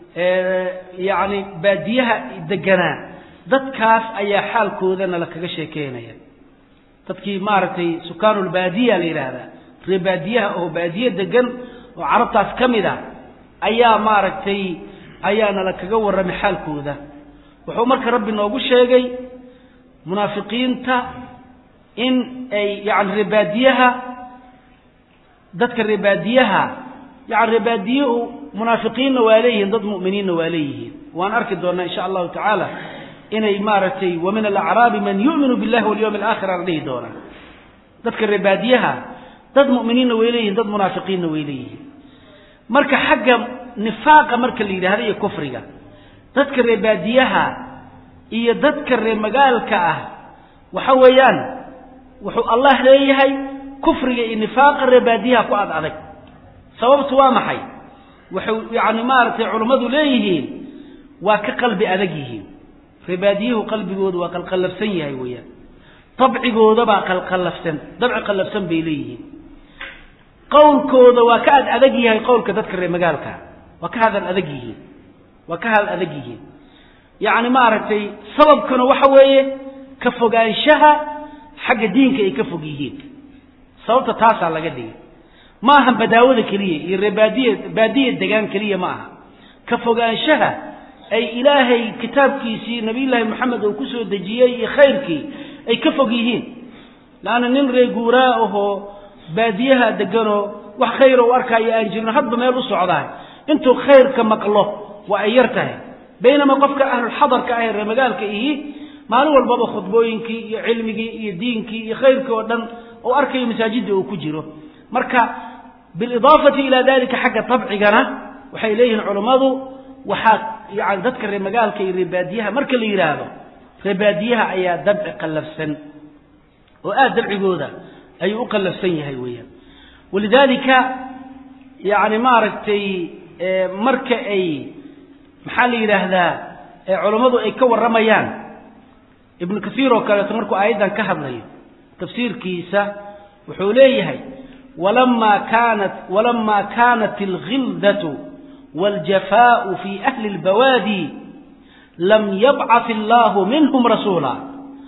yaani baadiyaha deganaa dadkaas ayaa xalkoodana la kaga sheekeynaya dadkii maartay sukaanul baadiya leeyraada ribaadiyaha oo baadiya degan oo carabtaas kamida ayaa maartay ayaana la kaga waramay xalkooda wuxuu marka rabbi noogu sheegay munaafiqiinta in ay yaani ribaadiyaha dadka ribaadiyaha yaani ribaadiyuhu munaafiqiinna waaleeyeen dad mu'miniinna waaleeyeen waan arki doonaa insha Allah ta'ala inay maaratay wa min al-a'rab man yu'minu billahi wal yawmil akhir arday doona dadka ribaadiyaha dad mu'miniinna waaleeyeen dad munaafiqiinna waaleeyeen marka xagga nifaaqa marka la yiraahdo iyo kufriga dadka ribaadiyaha iyo dadka reer magaalka ah waxa weeyaan wuxuu Allah leeyahay kufriga iyo nifaaqa ribaadiyaha ku adag sababtu waa maxay wuxuu yaani maartay culimadu leeyihiin waa ka qalbi adag yihiin ribaadiyuhu qalbigoodu waa qalqalabsan yahay weeyaan tabcigooda baa qalqalabsan dabci qalabsan bay leeyihiin qowlkooda waa ka adag yahay qowlka dadka reer magaalka waa ka hadal adag yihiin وكهل أذقيه يعني ما أردتي سبب كانوا وحويه كفوقانشها حق دينك يكفوقيه صوت تاسع لقديه ما هم بداوذ كلية بادية دقان كلية معها كفوقانشها أي إلهي كتاب كيسي نبي الله محمد وكسو دجيه خيرك أي كفوقيهين لأن ننري قراءه باديها دقانه وخيره واركا يا أنجلنا هذا ما يلصوا عضاه انتو خير كما الله وأيرته بينما قفك أهل الحضر كأهل رمجال كإيه مالو البابا خطبوينك علمك دينك خيرك ودن وأركي مساجد وكجره مركا بالإضافة إلى ذلك حق طبعنا وحيليه العلماء وحاك يعني تذكر رمجال كي رباديها مركا اللي يراده رباديها أي دبع قلب سن وآدر عبودة أي أقلب سن هيويا ولذلك يعني مارتي مركا أي محلي هذا علماء أي كور رميان ابن كثير وكانت مركو أيضا كهبلي تفسير كيسة وحوليه ولما كانت الغلدة والجفاء في أهل البوادي لم يبعث الله منهم رسولا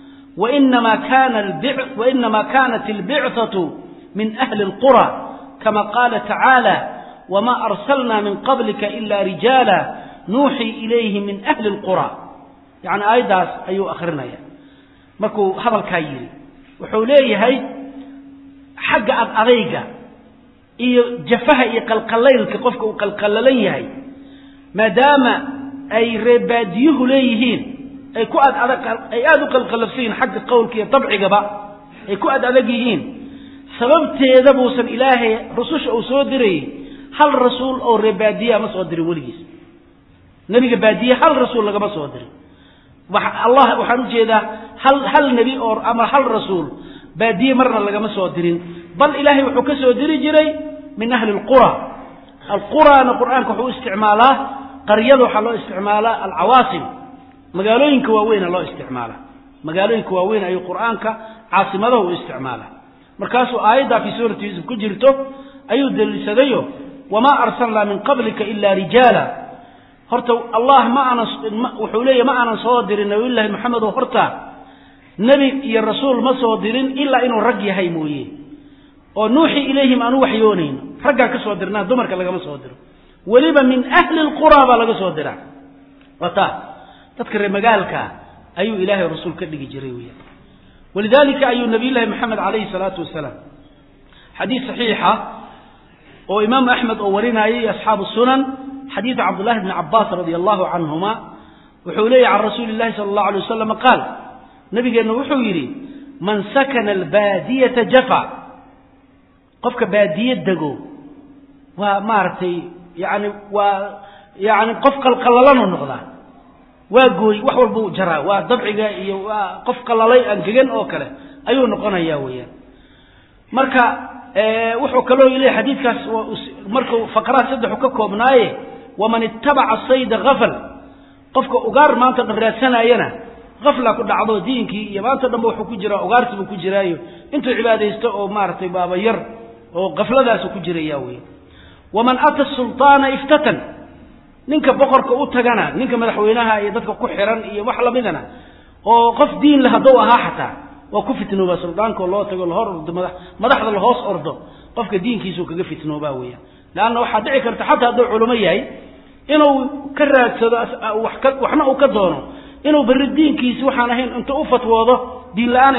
وإنما كانت البعثة من أهل القرى كما قال تعالى وما أرسلنا من قبلك إلا رجالا نوحي إليه من أهل القرى يعني أيضا أيو أخرنا مركو هذا الكايري وحوليه هاي حق أضيقة جفها يقلقلين كقفك وقلقلين هاي ما دام أي رباديه ليهين أي كؤد أي قلقلسين حق قولك طبعي قبا أي كؤد أذقيهين سببت يذبوسا إلهي رسوش أو صدري هل رسول أو ربادية ما صدري وليس نبي بادية هل رسول لك ما صدري الله وحنو جيدا هل نبي أو أمر هل رسول بادية مرة لك ما صدرين بل إلهي وحكى صدري جري من أهل القرى القرآن كحو استعماله قريض وحلو استعماله العواصم مقالوين كواوين الله استعماله مقالوين كواوين أي قرآنك عاصمته استعماله مركاسو آيدا في سورة يوسف كجرته أيو دل سديه وما أرسلنا من قبلك إلا رجالا هرتو الله ما أنا وحوليه ما أنا صادر إنه الله محمد وهرتا نبي يا الرسول ما صادرين إلا إنه رجي هيمويه ونوحي إليهم أن وحيونين رجع كصادرنا دمرك لقى ما صادر ولما من أهل القرى بلقى صادرا وتا تذكر مجالك أي إله الرسول كدق جريوية ولذلك أي النبي الله محمد عليه الصلاة والسلام حديث صحيحة وإمام أحمد أورنا أي أصحاب السنن حديث عبد الله بن عباس رضي الله عنهما وحولي عن رسول الله صلى الله عليه وسلم قال نبي أنه وحويري من سكن البادية جفا قفك بادية دقو ومارتي يعني قفك القللان النقضة واقوي وحول بو جرا ودبعي وقفك اللي أنجين أوكله أيو نقنا ياويا مركا وحو كلو إليه حديث كاس مركا فقرات سدح كوكوبنايه ومن اتبع الصيد غفل قفك أقار ما أنت قرأت سنة أينا غفلة كل عضو دينك يا ما أنت دمو حكو جرا أقارت بكو جرايو انتو عبادة يستقوا مارتي بابا ير وغفلة داس كو جرا ياويا ومن أتى السلطان افتتن ninka boqorka u tagana ninka madaxweynaha iyo dadka ku xiran iyo wax la midana oo qof diin la hado aha xataa waa ku fitnooba suldaanka loo tago la hor madaxda la hoos ordo qofka diinkiisu kaga fitnooba weeyaa laana waxa dhici karta xataa haduu culimo yahay inuu ka raadsado waxna uu ka doono inuu bari diinkiisu waxaan ahayn inta u fatwoodo diin la'aan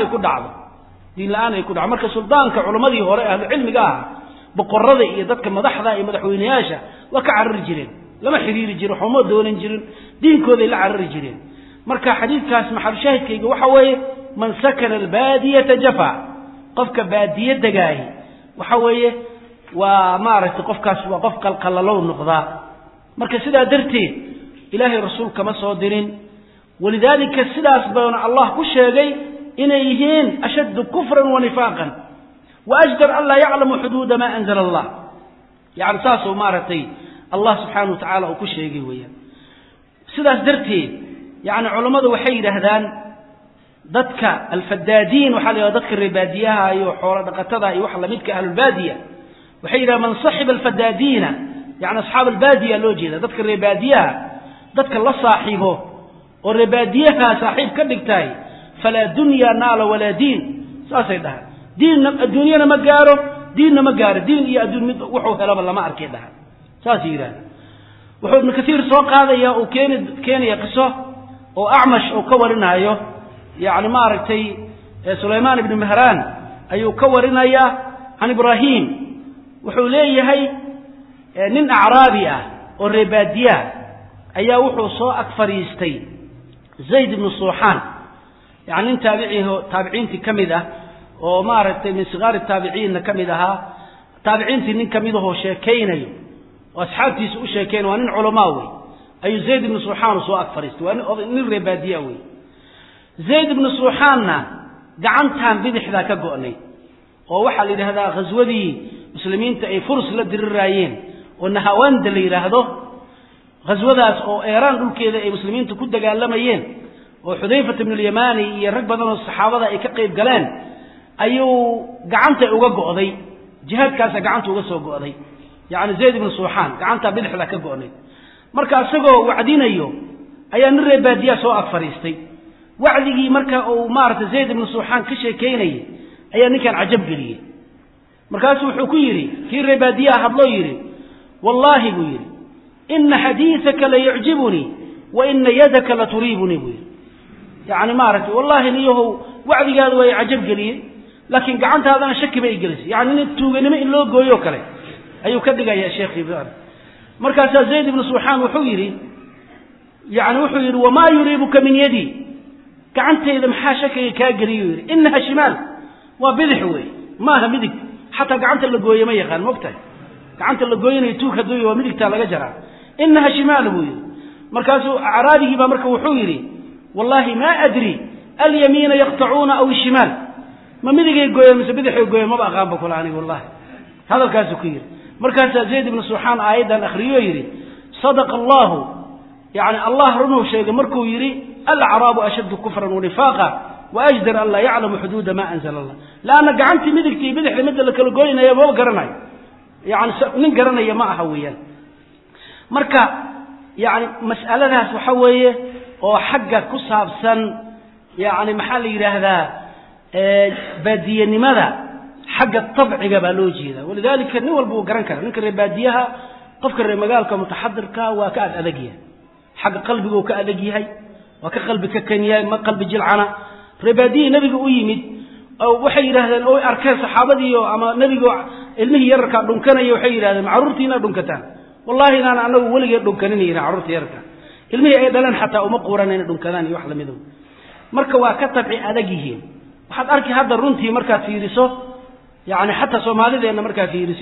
ay ku dhaco marka suldaanka culimadii hore ahlu cilmiga ah boqorada iyo dadka madaxda iyo madaxweynayaasha waa ka carar jireen لما حرير جيرو حمو دولن جيرين دين كودي لا عرر جيرين marka xadiidkaas maxal shaahidkayga waxa weeye man sakana albaadiyata jafa qofka baadiye dagaay waxa weeye waa maaragtay qofkaas waa qof qalqalalow noqda marka sidaa darteed ilaahay rasuulka ma soo dirin walidaalika sidaas baan Allah ku sheegay inay yihiin ashad kufran wa nifaqan wa ajdar alla ya'lamu hudud ma anzala Allah yani saaso maaragtay الله سبحانه وتعالى وكل شيء وياه سداس درتين يعني علماء waxay yiraahdaan dadka alfadaadiin waxa la dadka ribadiyaha iyo xoolo dhaqatada iyo wax la midka ahlul baadiya waxay yiraahdaan man sahib alfadaadiina yani ashaab albaadiya loo jeeda dadka ribadiyaha dadka la saaxiibo oo ribadiyaha saaxiib ka dhigtay fala dunya naala wala diin saasay dhahay diin adduunyana ma gaaro diinna ma gaaro diin iyo adduun mid wuxuu helaba lama arkay dhahay ساسيرا وحود ابن كثير سوق هذا يا وكان يقصه وأعمش وكورنا أيه يعني ما رتي سليمان بن مهران أيه كورنا يا عن إبراهيم وحوليه هي نن أعرابية والربادية ayaa wuxuu soo ag fariistay Zayd ibn Suuxaan yani taabiciinti kamid ah oo maaragtay min sigaar taabiciinna kamid aha taabiciinti nin kamid ah oo sheekeynayo oo asxaabtiisa u sheekeen waa nin culama wey ayu Zayd ibn Suuxaan soo ag fariistay waa nin reebadiya wey Zayd ibn Suuxaanna gacantan bidixda ka go'nay oo waxa la yiraahdaa ghazwadii muslimiinta ay furs la diriraayeen oo Nahawand la yiraahdo ghazwadaas oo Iran dhulkeeda ay muslimiintu ku dagaalamayeen oo Xudayfa ibn al-Yamani iyo rag badan oo saxaabada ay ka qayb galeen ayuu gacanta uga go'day jihadkaas gacanta uga soo go'day yaani Zayd ibn Suuxaan gacanta bidixda ka go'nay marka asagoo wacdinayo ayaa nin reebadiya soo ag fariistay wacdigii marka uu maarta Zayd ibn Suuxaan ka sheekeynay ayaa ninkan ajab galiyay markaas wuxuu ku yiri kii reebadiya hadlo yiri wallahi buu yiri in hadithaka la yu'jibuni wa in yadaka la turibuni buu yaani maarta wallahi niyahu wacdigaadu way ajab galiyay laakiin gacantaadana shaki bay gelisay yaani nin tuuganimo in loo gooyo kale ayuu ka dhigaya sheekh Ibrahim markaas Zayd ibn Suuxaan wuxuu yiri yaani wuxuu yiri wama yuribuka min yadi gacantayda maxaa shakiga ka galiyo yiri innaha shimal wa bidix way maaha midig hatta gacanta la gooyo ma yaqaan moogtay gacanta la gooyinay tuuka dooyo waa midigta laga jaraa innaha shimal buu yiri markaasuu araabigi ba marka wuxuu yiri wallahi ma adri al yamina yaqta'una aw shimal ma midigay gooyo mise bidixay gooyo ma aqaan ba kulaani wallahi hadalkaas ku yiri markaas Zayd ibn Suuxaan aayadan akhriyo yiri sadaqa Allah yani Allah runuu sheegay markuu yiri al-a'rab ashaddu kufran wa nifaqa واجدر الله يعلم حدود ما انزل الله لان غعنتي مدغتي بدخ مد la kala gooynayo ma garanay yaani nin garanaya ma aha weeyaan marka yaani mas'aladaas waxa weeye oo xagga ku saabsan yaani maxaa la yiraahdaa baadiyanimada xagga tabciga baa loo jeedaa walidaalika nin walba uu garan kara ninka baadiyaha qofka reer magaalka mutaxadirka waa ka adag yahay xagga qalbiga uu ka adag yahay waa ka qalbi ka kanyaay ma qalbi jilcana reebadiye nabiga u yimid oo waxay yiraahdeen oo arkay saxaabadiyo ama nabiga ilmihi yarka dhunkanayo waxay yiraahdeen caruurtiina dhunkataan wallahi inaan anagu waligeed dhunkaninayna caruurta yarka ilmihi ay dhalan xataa uma quuranayna dhunkadaan iyo wax la mid ah marka waa ka tabci adag yihiin waxaad arki hadda runtii marka fiiriso yaani xataa Soomaalideena marka fiiriso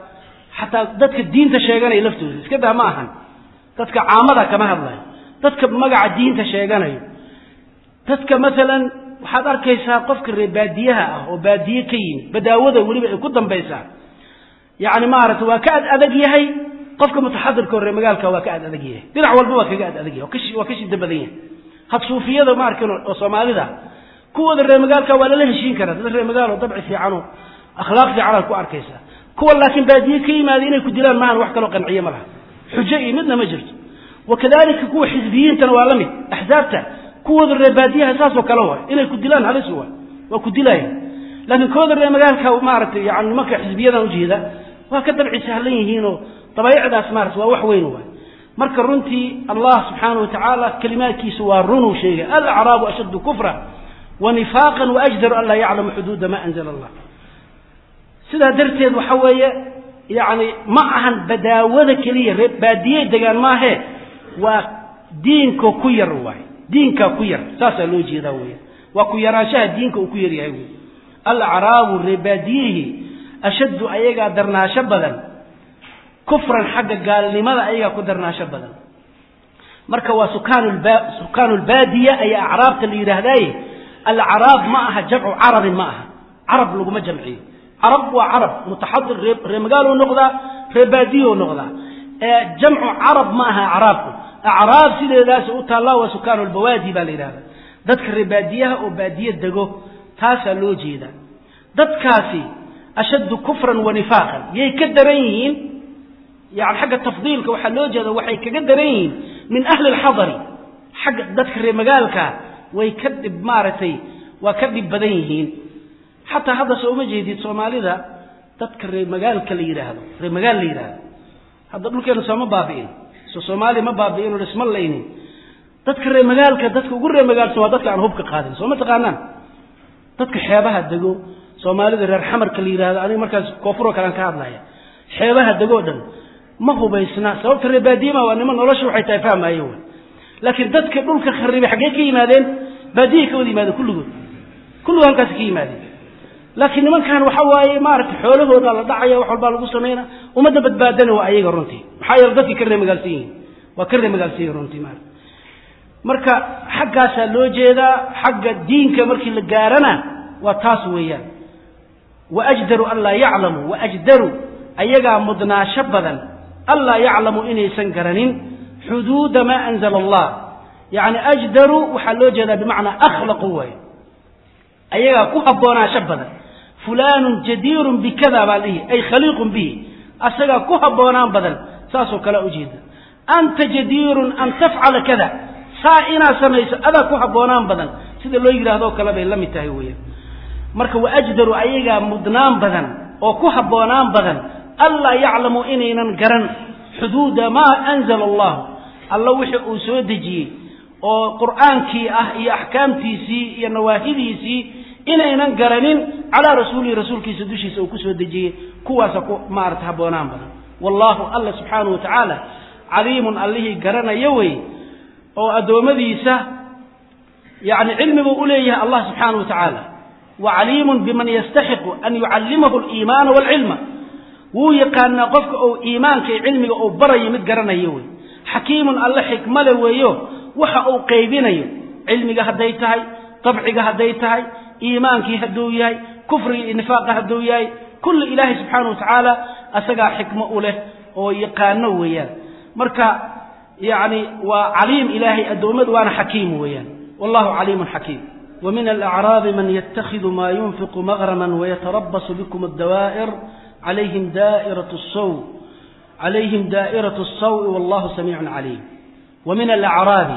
dadka diinta sheeganay laftooda iska daa ma ahan dadka caamada kama hadlayo dadka magaca diinta sheeganayo dadka midalan waxaad arkaysaa qofka reebadiyaha ah oo baadiye ka yimid badaawada waliba ay ku dambaysaa yaani maarata waa ka adag yahay qofka mutaxadirka oo magaalka waa ka adag yahay dhinac walba waa ka adag yahay waa ka shida badan yahay had suufiyada ma arkin oo Soomaalida kuwa reer magaalka waa la heshiin kara dad reer magaalo dabci fiican oo akhlaaq fiican ku arkaysaa kuwa laakiin baadiye ka yimaad inay ku dilaan maahan wax kale oo qanciye ma laha xujo midna ma jirto wakadalika kuwa xisbiyiintan waa la mid ahzaabta kuwa reebadiyaha saasoo kale waa inay ku dilaan halis waa ku dilayaan laakiin kuwa reer magaalka maartay yaani marka xisbiyadan u jeeda waa ka dabci sahlan yihiin oo tabayicdaas maartay waa wax weyn waa marka runtii Allah subhanahu wa ta'ala kalimaadkiisu waa runu sheegay al-a'rab ashaddu kufra wa nifaqan wa ajdaru an la ya'lamu hudud ma anzala Allah sida darteed waxa weeye yaani ma ahan badaawada kaliya reebadiye degaan ma ahe waa diinka ku yar waay diinka ku yar saasa loo jeedaa weeyaan waa ku yaraanshaha diinka uu ku yar yahay al-a'rab reebadiye ashaddu ayaga darnaasho badan kufran xagga gaalnimada ayaga ku darnaasho badan marka waa sukaanul baadiya ay a'raabta la yiraahday al-a'rab ma aha jamcu arab ma aha arab lagu ma jamciyo arab wa arab mutahadir reer magaalo noqda reer baadiyo noqda jamcu arab ma aha arab a'rab sideedaas u taala waa sukaanul bawaadi baa la yiraahdaa dadka reer baadiyaha oo baadiye dago taasa loo jeeda dadkaasi ashaddu kufran wa nifaqan yay ka daran yihiin يعني حق التفضيل كوحا لوجه وحي كقدرين من أهل الحضري حق ذكر مجالك ويكذب مارتي وكذب بدينهين حتى هذا سوء مجيدي سومالي ذا تذكر مجالك اللي هذا في مجال اللي هذا بقول كانوا سوما بابين سومالي ما بابين ورسم الله يني تذكر مجالك تذكر قرر مجال سوا تذكر عن هبك قادم سوما تقانان تذكر حيابها الدقو سومالي ذا الحمر كلي هذا أنا مركز كفر وكلام كهذا حيابها الدقو دم ma hubaysna sababta reebaadiima waa niman nolosha waxay tahay fahmaayeen laakiin dadka dhulka kharibay xagee ka yimaadeen baadiye ka wada yimaadeen kullu halkaas ka yimaadeen laakiin nimankan waxa waaye maaragtay xoolahooda la dhacaya wax walba lagu sameeyna umada badbaadana waa ayaga runtii maxaa yeelay dadkii ka reemagaalsiin waa ka reemagaalsiin runtii marka xaggaas loo jeedaa xagga diinka markii la gaarana waa taas weeyaan waajdaru an la ya'lamu waajdaru ayaga mudnaasha badan alla ya'lamu inaysan garanin xuduud ma anzala Allah yani ajdaru waxa loo jeedaa bimaana akhlaqu way ayaga ku haboonaasha badan fulan jadir bikada balihi ay khaliqun bihi asaga ku haboonaan badan saasoo kala u jeeda anta jadir an taf'ala kada saa'ina samaysa ada ku haboonaan badan sida loo yiraahdo kala bay lamid tahay weeyaan marka waajdaru ayaga mudnaan badan oo ku haboonaan badan alla ya'lamu inaynan garan xuduud ma anzala Allah alla wixii uu soo dejiyay oo quraankii ah iyo ahkaamtiisii iyo nawaahidiisii inaynan garanin ala rasuulkiisa dushiisa uu ku soo dejiyay kuwaas ku maarta haboonaan badan wallahu alla subhanahu wa ta'ala aliimun allihi garanayo way oo adoomadiisa yani cilmigu u leeyahay Allah subhanahu wa ta'ala wa aliimun biman yastahiqu an yu'allimahu al-iiman wal-ilma wuu yaqaana qofka oo iimaanka iyo cilmiga oo barayo mid garanayo way hakiimun alla xikmada weeyo waxa uu qaybinayo cilmiga haday tahay tabciga haday tahay iimaankii haduu yahay kufri iyo nifaaqa haduu yahay kullu ilaahi subhanahu wa ta'ala asaga xikmo u leh oo yaqaano weeyaan marka yani wa aliim ilaahi adoomad waana hakiim weeyaan wallahu aliimun hakiim ومن الأعراب من يتخذ ما ينفق مغرما ويتربص بكم الدوائر عليهم دائرة السوء والله سميع عليم ومن الأعراب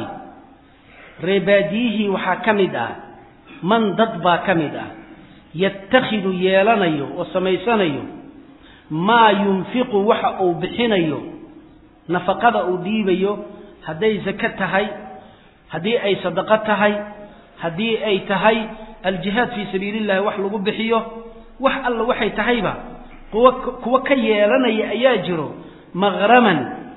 رباديه وحاكمدا من ضدبا كمدا يتخذ يالنيو وسميسنيو ما ينفق وحا أو بحنيو نفقد أو ديبيو هدي زكتهي هدي أي صدقتهي هدي أي تهي الجهاد في سبيل الله وحلو بحيو وح الله وحي تهيبا كوا كيالني أياجرو مغرما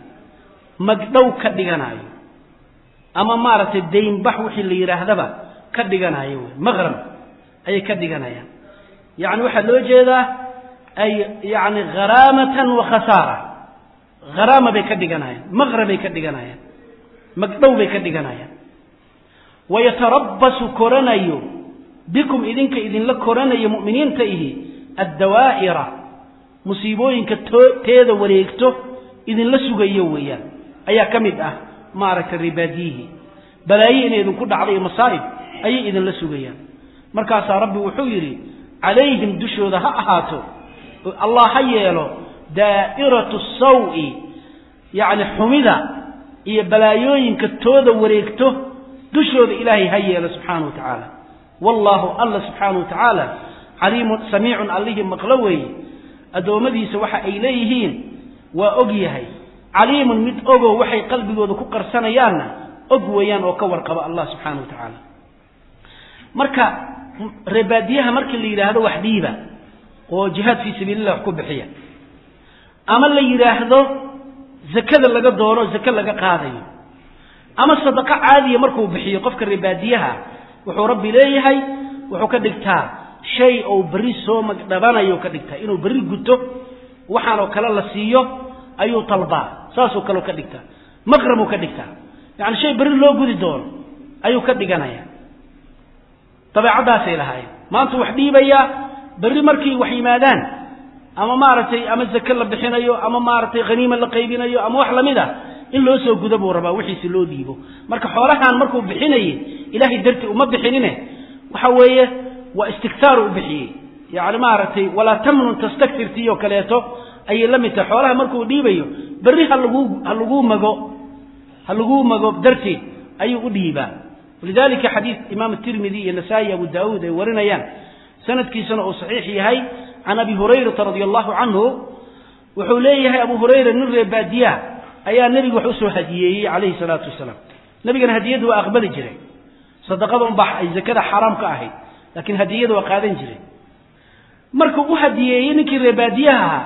مقدو كدغناي أما مارت الدين بحوحي اللي يرهدبا كدغناي مغرم أي كدغناي يعني واحد لو جيدا أي يعني غرامة وخسارة غرامة بكدغناي مغرم بكدغناي مقدو بكدغناي ويتربص كورنايو بكم إذنك إذن لك كورنايو مؤمنين تأيه الدوائر مصيبوين كتيدا وريكتو إذن لسوغيو ويان أيا كمد معركة الرباديه بلايين إذن كد عليه مصائب أي إذن لسوغيان مركز ربي وحويري عليهم دشو ذا أهاتو الله حيالو دائرة السوء يعني حمدا إيا بلايين كتيدا وريكتو دشو ذا إلهي حيالو سبحانه وتعالى والله الله سبحانه وتعالى عليم سميع عليهم مقلوي adoomadiisa waxa ay leeyihiin waa ogyahay caliimun mid ogo waxay qalbigooda ku qarsanayaanna og weeyaan oo ka warqaba Allah subhanahu wa ta'ala marka reebadiyaha markii la yiraahdo wax dhiiba oo jihad fi sabilillah ku bixiya ama la yiraahdo zakada laga doono zakada laga qaadayo ama sadaqa caadiya markuu bixiyo qofka reebadiyaha wuxuu rabbi leeyahay wuxuu ka dhigtaa shay oo bari soo magdhabanayo ka dhigta inuu bari guto waxaan oo kala la siiyo ayuu talbaa saasoo kale ka dhigta maqramu ka dhigta yani shay bari loo gudi doono ayuu ka dhiganaya tabiicadaas ay lahaay maanta wax dhiibaya bari markii wax yimaadaan ama maartay ama zakka la bixinayo ama maartay qaniima la qaybinayo ama wax lamida in loo soo gudabo rabaa wixii si loo dhiibo marka xoolahan markuu bixinay ilaahi darti uma bixinine waxa weeye واستكثار بحي يعني ما رتي ولا تمن تستكثر تيو كليتو أي لميت حولها مركو ديبيو بري هلقو مغو بدرتي أي ديبا ولذلك حديث إمام الترمذي النسائي أبو داود ورنيان سند كي سنة صحيح هاي عن أبي هريرة رضي الله عنه وحوليه أبو هريرة نر بادية أي النبي وحسه هديه عليه الصلاة والسلام نبي كان هديته وأقبل جري صدقهم بح إذا كذا حرام كأهي لكن هديته وقادن جري markuu u hadiyay ninkii reebadiyaha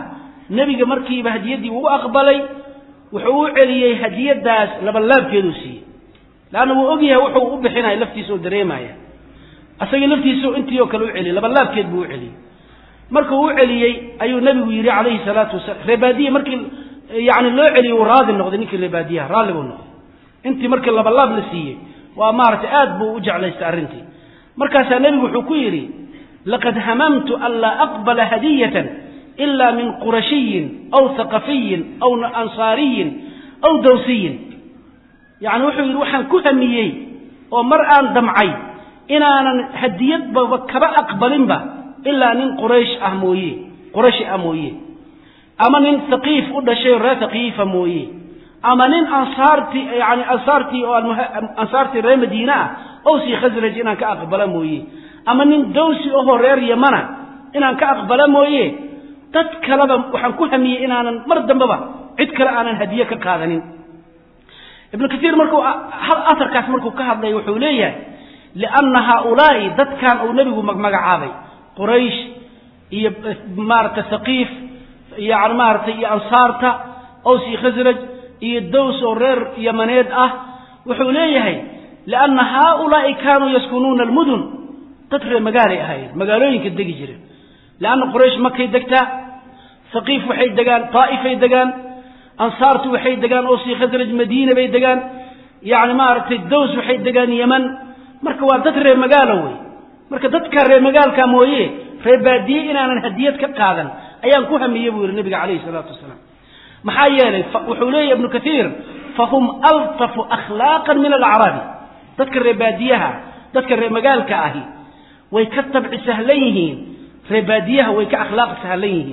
nabiga markiiba hadiyadii uu aqbalay wuxuu u celiyay hadiyadaas laba laabkeedu siiyay laana uu ogyahay wuxuu u bixinay laftiisa oo dareemaya asaga laftiisa intii oo kale u celiyay laba laabkeed buu u celiyay markuu u celiyay ayuu nabigu yiri calayhi salaatu wasalaam reebadiye markii yaani loo celiyay raadi noqday ninkii reebadiyaha raali buu noqday intii markii laba laab la siiyay waa maartay aad buu u jeclaystay arintii markaas nabigu wuxuu ku yiri laqad hamamtu alla aqbala hadiyatan illa min qurashiy aw thaqafiy aw ansariy aw dawsiy yaani wuxuu yiri waxaan ku hamiyay oo mar aan damcay inaanan hadiyad kaba aqbalinba illa nin quraysh ah mooyee ama nin thaqif u dhashay thaqif mooyee ama nin ansaarti yaani ansaarti oo ansaarti reer Madiina oo si khasraj inaan ka aqbala mooyee ama nin dawsi oo reer Yamana inaan ka aqbala mooyee dad kalaba waxaan ku hamiyay inaanan mar dambaba cid kale aanan hadiye ka qaadanin ibn kathir markuu hal atarkaas markuu ka hadlay wuxuu leeyahay lianna haulaai dadkan oo nabigu magacaabay quraysh iyo maarta thaqif yaani maarta iyo ansaarta oo si khasraj iyo daws oo reer yamaneed ah wuxuu leeyahay lianna haulaai kaanu yaskununa almudun dadka magaalooyinka degi jireen لأن قريش مكة دكتا ثقيف وحيد دقان طائف دقان أنصارت وحيد دقان أوصي خزرج مدينة بيد دقان يعني ما رت الدوس وحيد دقان يمن مركوا تتر مقالوي مركا تذكر مقال كامويه فبادي إن أنا هديت كقاعدا أيام كوهم يبور النبي عليه الصلاة والسلام محايا وحولي ابن كثير فهم ألطف أخلاقا من الأعرابي تذكر باديها تذكر مقال كاهي ويكتب سهليهين رباديها ويك أخلاق سهليه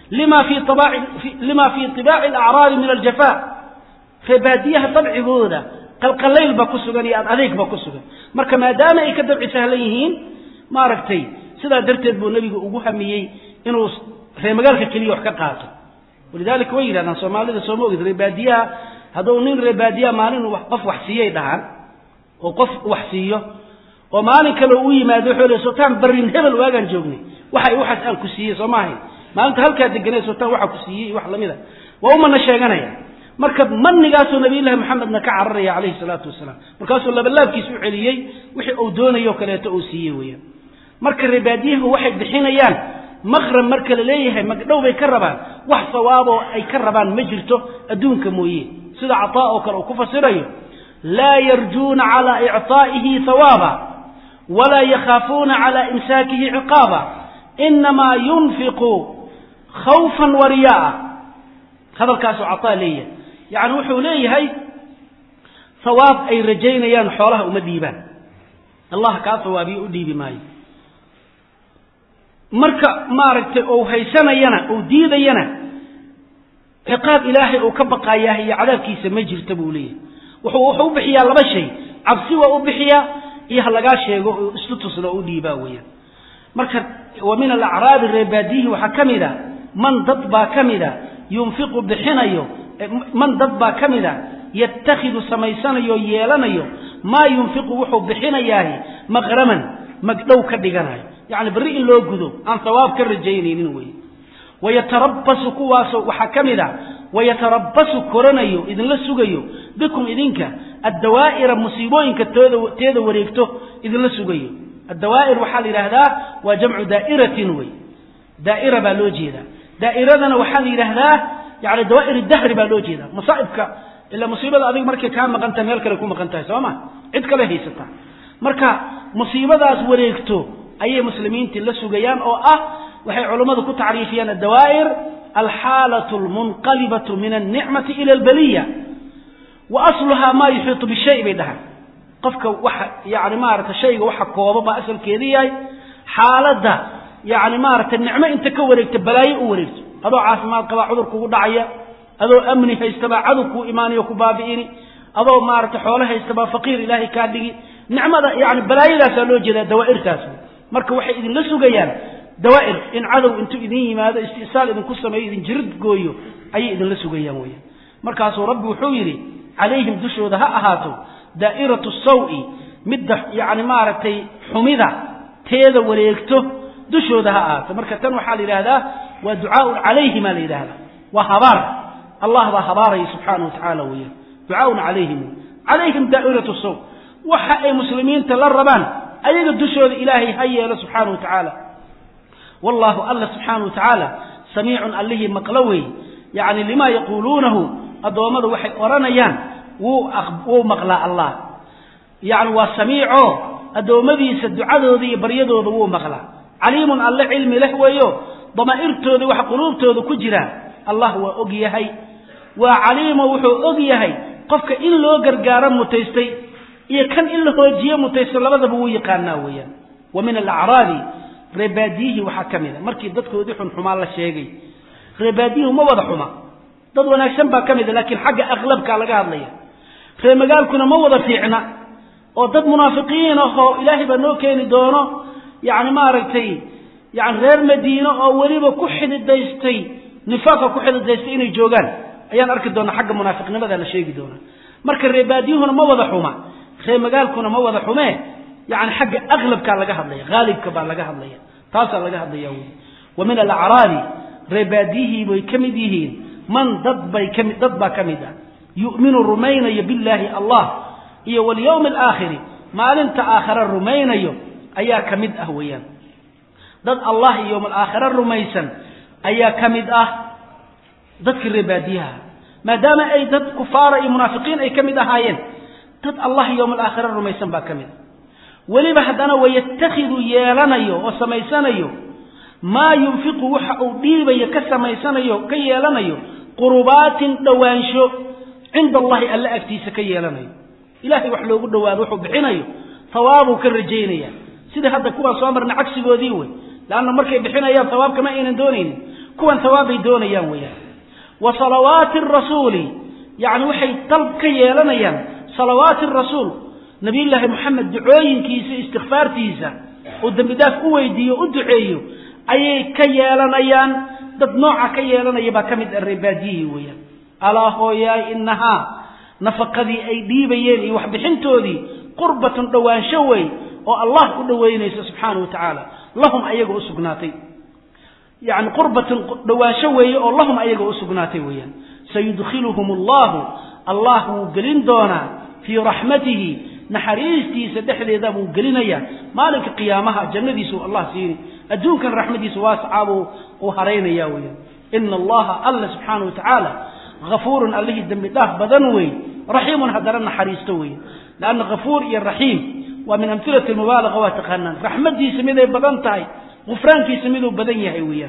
لما في طباع الأعراب من الجفاء رباديها طبع هذا قليل بكسوغان عليك بكسوغان مركا ما دام يكدب سهليهين ما ركتي سدا درتد بو نبي ugu hamiyay inuu reemagaalka kaliya wax ka qaato ولذلك ويران Soomaalida soo moogid ribadiya hadoo nin ribadiya maalin wax qof wax siiyay dhahan oo qof wax siiyo oo maalin kale uu yimaado xoolo sultaan barin hebel waagan joognay waxay waxas aan ku siiyay Soomaaliya maalinta halka deganay sultaan waxa ku siiyay wax lamida waa uma sheeganaya marka manigaas nabiga Muhammad ka cararaya alayhi salatu wasalaam markaas uu labalaabkiisu celiyay wixii uu doonayo kaleeto uu siiyay weeyaan marka ribadiyaha waxay bixinayaan مغرم marka la leeyahay magdhow bay ka rabaan wax sawaabo ay ka rabaan ma jirto adduunka mooyee sida ataa oo kale ku fasirayo la yarjuna ala i'taa'ihi thawaba wala yakhafuna ala imsakihi 'iqaba inma yunfiqu khawfan wa riya'a hadalkaas ataa leeyahay yaani wuxuu leeyahay thawab ay rajaynayaan xoolaha uma diibaan allah ka thawaabi u diibi maayo marka maaragtay oo haysanayana oo diidayana ciqaab ilaahay oo ka baqayaa iyo cadaabkiisa ma jirto buu leeyahay wuxuu u bixiyaa laba shay cabsi waa u bixiyaa iyo laga sheego oo isku tusno u dhiibaa weeyaan marka wa min al-a'rab ar-ribadihi waxa kamida man dadba kamida yunfiqu bixinayo man dadba kamida yattakhidhu samaysanayo yeelanayo ma yunfiqu wuxuu bixinayaa maghraman magdhow ka dhiganayo يعني بري إن لو جذو عن ثواب كالرجينين وي ويتربص كواسو وحكمدا ويتربص كورنيو إذن لسوغيو بكم إذنك الدوائر مصيبوين كتيدو وريكتو إذن لسوغيو الدوائر وحال إلى هذا وجمع دائرة وي دائرة بالوجي ذا دائرة وحال إلى هذا يعني دوائر الدهر بالوجي ذا مصائبك إلا مصيبة أبيك مركا كان مقنتا ميالك لكم مقنتا سواما عدك لهي ستا مركا مصيبة ذا وريكتو أي مسلمين تلسوا جيان أو وحي علماء كو تعريفيان الدوائر الحالة المنقلبة من النعمة إلى البلية وأصلها ما يحيط بالشيء بيدها قفك يعني مارة الشيء وحا كوابا أسل كيدية حالة ده يعني مارة النعمة انت كوريكت بلاي أوريكت هذا عاصمات قضاء عذرك ودعية هذا أمني هيستبع عذرك إيماني وكبابئيني هذا مارة حولها يستبع فقير إلهي كادي نعمة يعني بلاي لا سألوجي ذا دوائر تاسو marka waxay idin la sugayaan dawaa'ir in cadow intu idin yimaado istisaal idin ku sameeyo idin jirid gooyo ay idin la sugayaan weeyaan markaas rabbi wuxuu yiri alayhim dushooda ha ahaato daa'iratu sawi midda yaani maaragtay xumida teeda wareegto dushooda ha ahaato marka tan waxaa la yidhaahdaa waa ducaaun calayhim aa la yidhaahdaa waa habaar allah baa habaaraya subxaanahu watacaala weeyaan ducaaun calayhim daa'iratu saw waxa ay muslimiinta la rabaan ayaga dushooda ilaahay ha yeelo subxaanahu watacaala wallahu alla subxaanahu watacaala samiicun allihii maqlo wey yacni limaa yaquuluunahu addoommadu waxay odhanayaan wuu maqlaa allah yacni waa samiico addoommadiisa ducadooda iyo baryadooda wuu maqlaa caliimun alle cilmi leh weeyo damaa'irtooda waxa quluubtooda ku jira allah waa og yahay waa caliimo wuxuu og yahay qofka in loo gargaaro mutaystay iyo kan in la hoojiyo mutaysto labadaba wuu yaqaanaa weeyaan wa min alacraabi reebaadiyihi waxaa ka mid a markii dadkoodii xunxumaa la sheegay reebaadiyuhu ma wada xuma dad wanaagsan baa ka mid a laakiin xagga aqlabkaa laga hadlaya ree magaalkuna ma wada fiicna oo dad munaafiqiin ahoo ilaahay baa noo keeni doono yacni maaragtay yani reer madiine oo weliba ku xididaystay nifaaqa ku xididaystay inay joogaan ayaan arki doonaa xagga munaafiqnimada la sheegi doonaa marka reebaadiyuhuna ma wada xuma ree magaalkuna ma wada xumee يعني حق أغلب كان لقى هذا غالب كبار لقى هذا تاسع لقى هذا يوم ومن الأعراب رباديه ويكمديه من ضد كمدا يؤمن الرمين بالله الله واليوم الآخر ما لنت آخر الرمين أيا كمد أهويا ضد الله يوم الآخر الرميسا أيا كمد ضد الرباديها ما دام أي ضد كفار أي منافقين أي كمد هاين ضد الله يوم الآخر الرميسا با كمد weliba haddana wayattakidu yeelanayo oo samaysanayo maa yunfiqu waxa uu dhiibayo ka samaysanayo ka yeelanayo qurbaatin dhawaansho cinda allahi alla agtiisa ka yeelanayo ilaahay wax loogu dhawaado wuxuu bixinayo thawaabuu ka rajaynaya sida hadda kuwan soo marna cagsigoodii wey laanna markay bixinayaan thawaabkama aynan doonaynin kuwan thawaabay doonayaan weyaan wa salawaati rasuuli yani waxay dalb ka yeelanayaan salawaati rasuul نبي الله محمد دعوين كيسا استغفار تيسا ودمداف اويديو ودعيو اي كيالان ايان دد نوعا كيالان ايبا كمد الرباديه ويا الا هويا انها نفقدي اي ديبيين اي وحبحنتو دي قربة دوان شوي او الله كدوين سبحانه وتعالى لهم ايقو اسقناتي يعني قربة دوان شوي او لهم ايقو اسقناتي ويا سيدخلهم الله قلن دونا في رحمته نحريستيسا دخليدا بو غلينيا مالك قيامها جنديسو الله سيني ادونك رحمتيسو واسعابو وهرينيا ويا ان الله سبحانه وتعالى غفور الله دم داف بدن وي رحيم هدرنا حريستوي لان غفور يا رحيم ومن امثله المبالغه وتقنن رحمتيسا ميدي بدن تاي غفرانكيسا ميدو بدن يحي ويا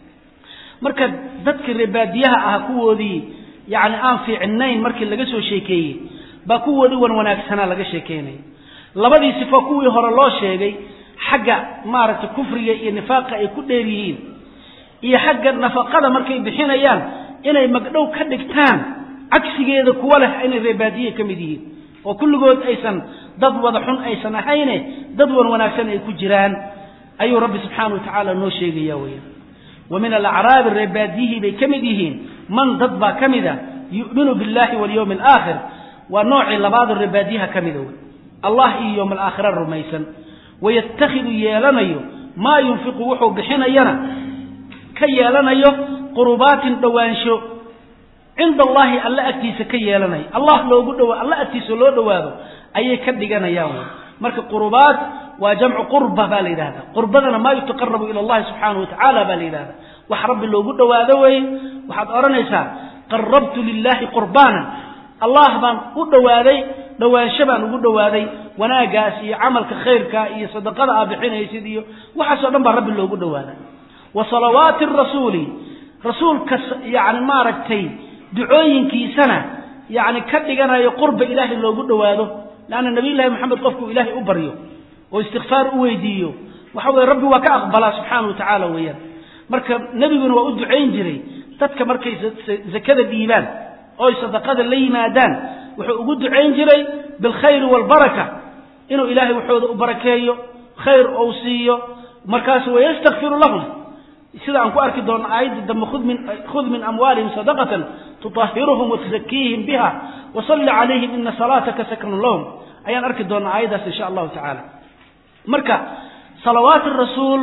marka dadka reebaadiyaha ah kuwoodii yani aan fiicnayn markii laga soo sheekeeyay ba kuwoodi wanaagsanaa laga sheekeynay labadii sifo kuwii hore loo sheegay xagga maaragtay kufriga iyo nifaaqa ay ku dheeriyiin iyo xagga nafaqada markay bixinayaan inay magdhow ka dhigtaan cagsigeeda kuwa leh inay reebaadiye ka mid yihiin oo kulligood aysan dad wada xun aysan ahayn dad wanaagsan ay ku jiraan ayuu rabbi subxaanahu wa ta'ala noo sheegaya weeyo ومن الأعراب الرباديه بكمدهين من ضد كمدا يؤمن بالله واليوم الآخر ونوع لبعض الرباديها كمدون الله يوم الآخر الرميسا ويتخذ يالنيو ما ينفق وحو بحين ينا كي يالنيو قربات دوانشو عند الله ألا أكتيس كي يالني الله لو قدوا ألا أكتيس لو دوادو أي كدقنا ياهو مرك قربات وجمع قربة بالإدادة قربتنا ما يتقرب إلى الله سبحانه وتعالى بالإدادة وحرب لو قدوا هذا وحد أرنيسا قربت لله قربانا الله بان ودوادي دوان شبان ودوادي وناغاسي عملك خيرك اي صدقه ابخين يسيديو وحسن دنبا رب لو ودوادا وصلوات الرسول رسولك يعني ما ركتي دعوينكي سنه يعني كدغنايو قرب الهي لو ودوادو لان النبي الله محمد قفكو الهي وبريو واستغفار ويديو وحوي ربي وكا اقبل سبحانه وتعالى ويا marka nabiguna waa u duceyn jiray dadka markay zakada diibaan oo sadaqada la yimaadaan wuxuu ugu duceyn jiray bil khayr wal baraka inuu ilaahay wuxuu u barakeeyo khayr oo siiyo markaas way yastaghfiru lahum sida aan ku arki doono aayada dam khudh min amwalihim sadaqatan tutahhiruhum wa tuzakkihim biha wa salli alayhim inna salataka sakanun lahum ayaan arki doono aayadaas insha Allah ta'ala marka salawaat ar-rasul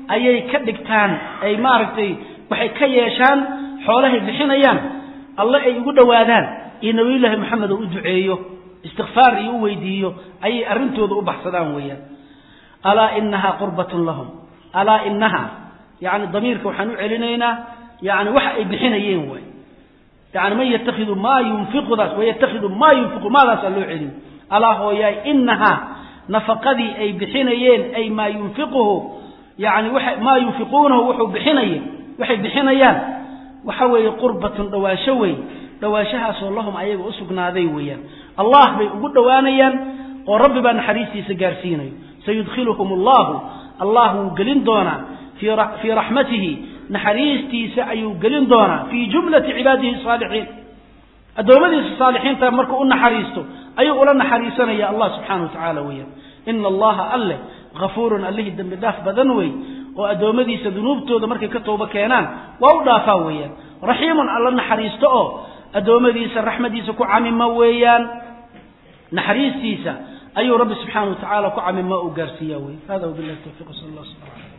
ayay ka dhigtaan ay maaragtay waxay ka yeeshaan xoolahay bixinayaan Allah ay ugu dhawaadaan in nabiyullaahi maxamed uu duceeyo istighfar iyo weydiiyo ay arintooda u baxsadaan weeyaan ala innaha qurbatun lahum ala innaha yani damiirka waxaan u celinayna yani waxa ay bixinayeen way yani man yattakhidhu ma yunfiqu das wa yattakhidhu ma yunfiqu ma das loo celin ala hooyay innaha nafaqadi ay bixinayeen ay ma yunfiquhu yani waxa ma yunfiquunahu wuxuu bixinayeen waxay bixinayaan waxa weeye qurbatun dhawaasho way dhawaashahaas oo lahum ayaga u sugnaaday weeyaan Allah bay ugu dhawaanayaan oo rabbi baa naxariistiisa gaarsiinayo sayudkhiluhum Allah galin doona fi rahmatihi naxariistiisa ayuu galin doona fi jumlati ibadihi salihin adoomadiisa salihiinta markuu u naxariisto ayuu ula naxariisanaya Allah subhanahu wa ta'ala weeyaan inna Allah alle ghafuurun allihi dambi dhaaf badan way oo adoomadiisa dunuubtooda markay ka tooba keenaan waa u dhaafaa weeyaan rahiimun alla naxariisto oo adoomadiisa raxmadiisa ku camima weeyaan naxariistiisa ayuu rabbi subhanahu wa ta'ala ku camima u gaarsiiyaa way hada billahi tawfiq sallallahu alayhi wa sallam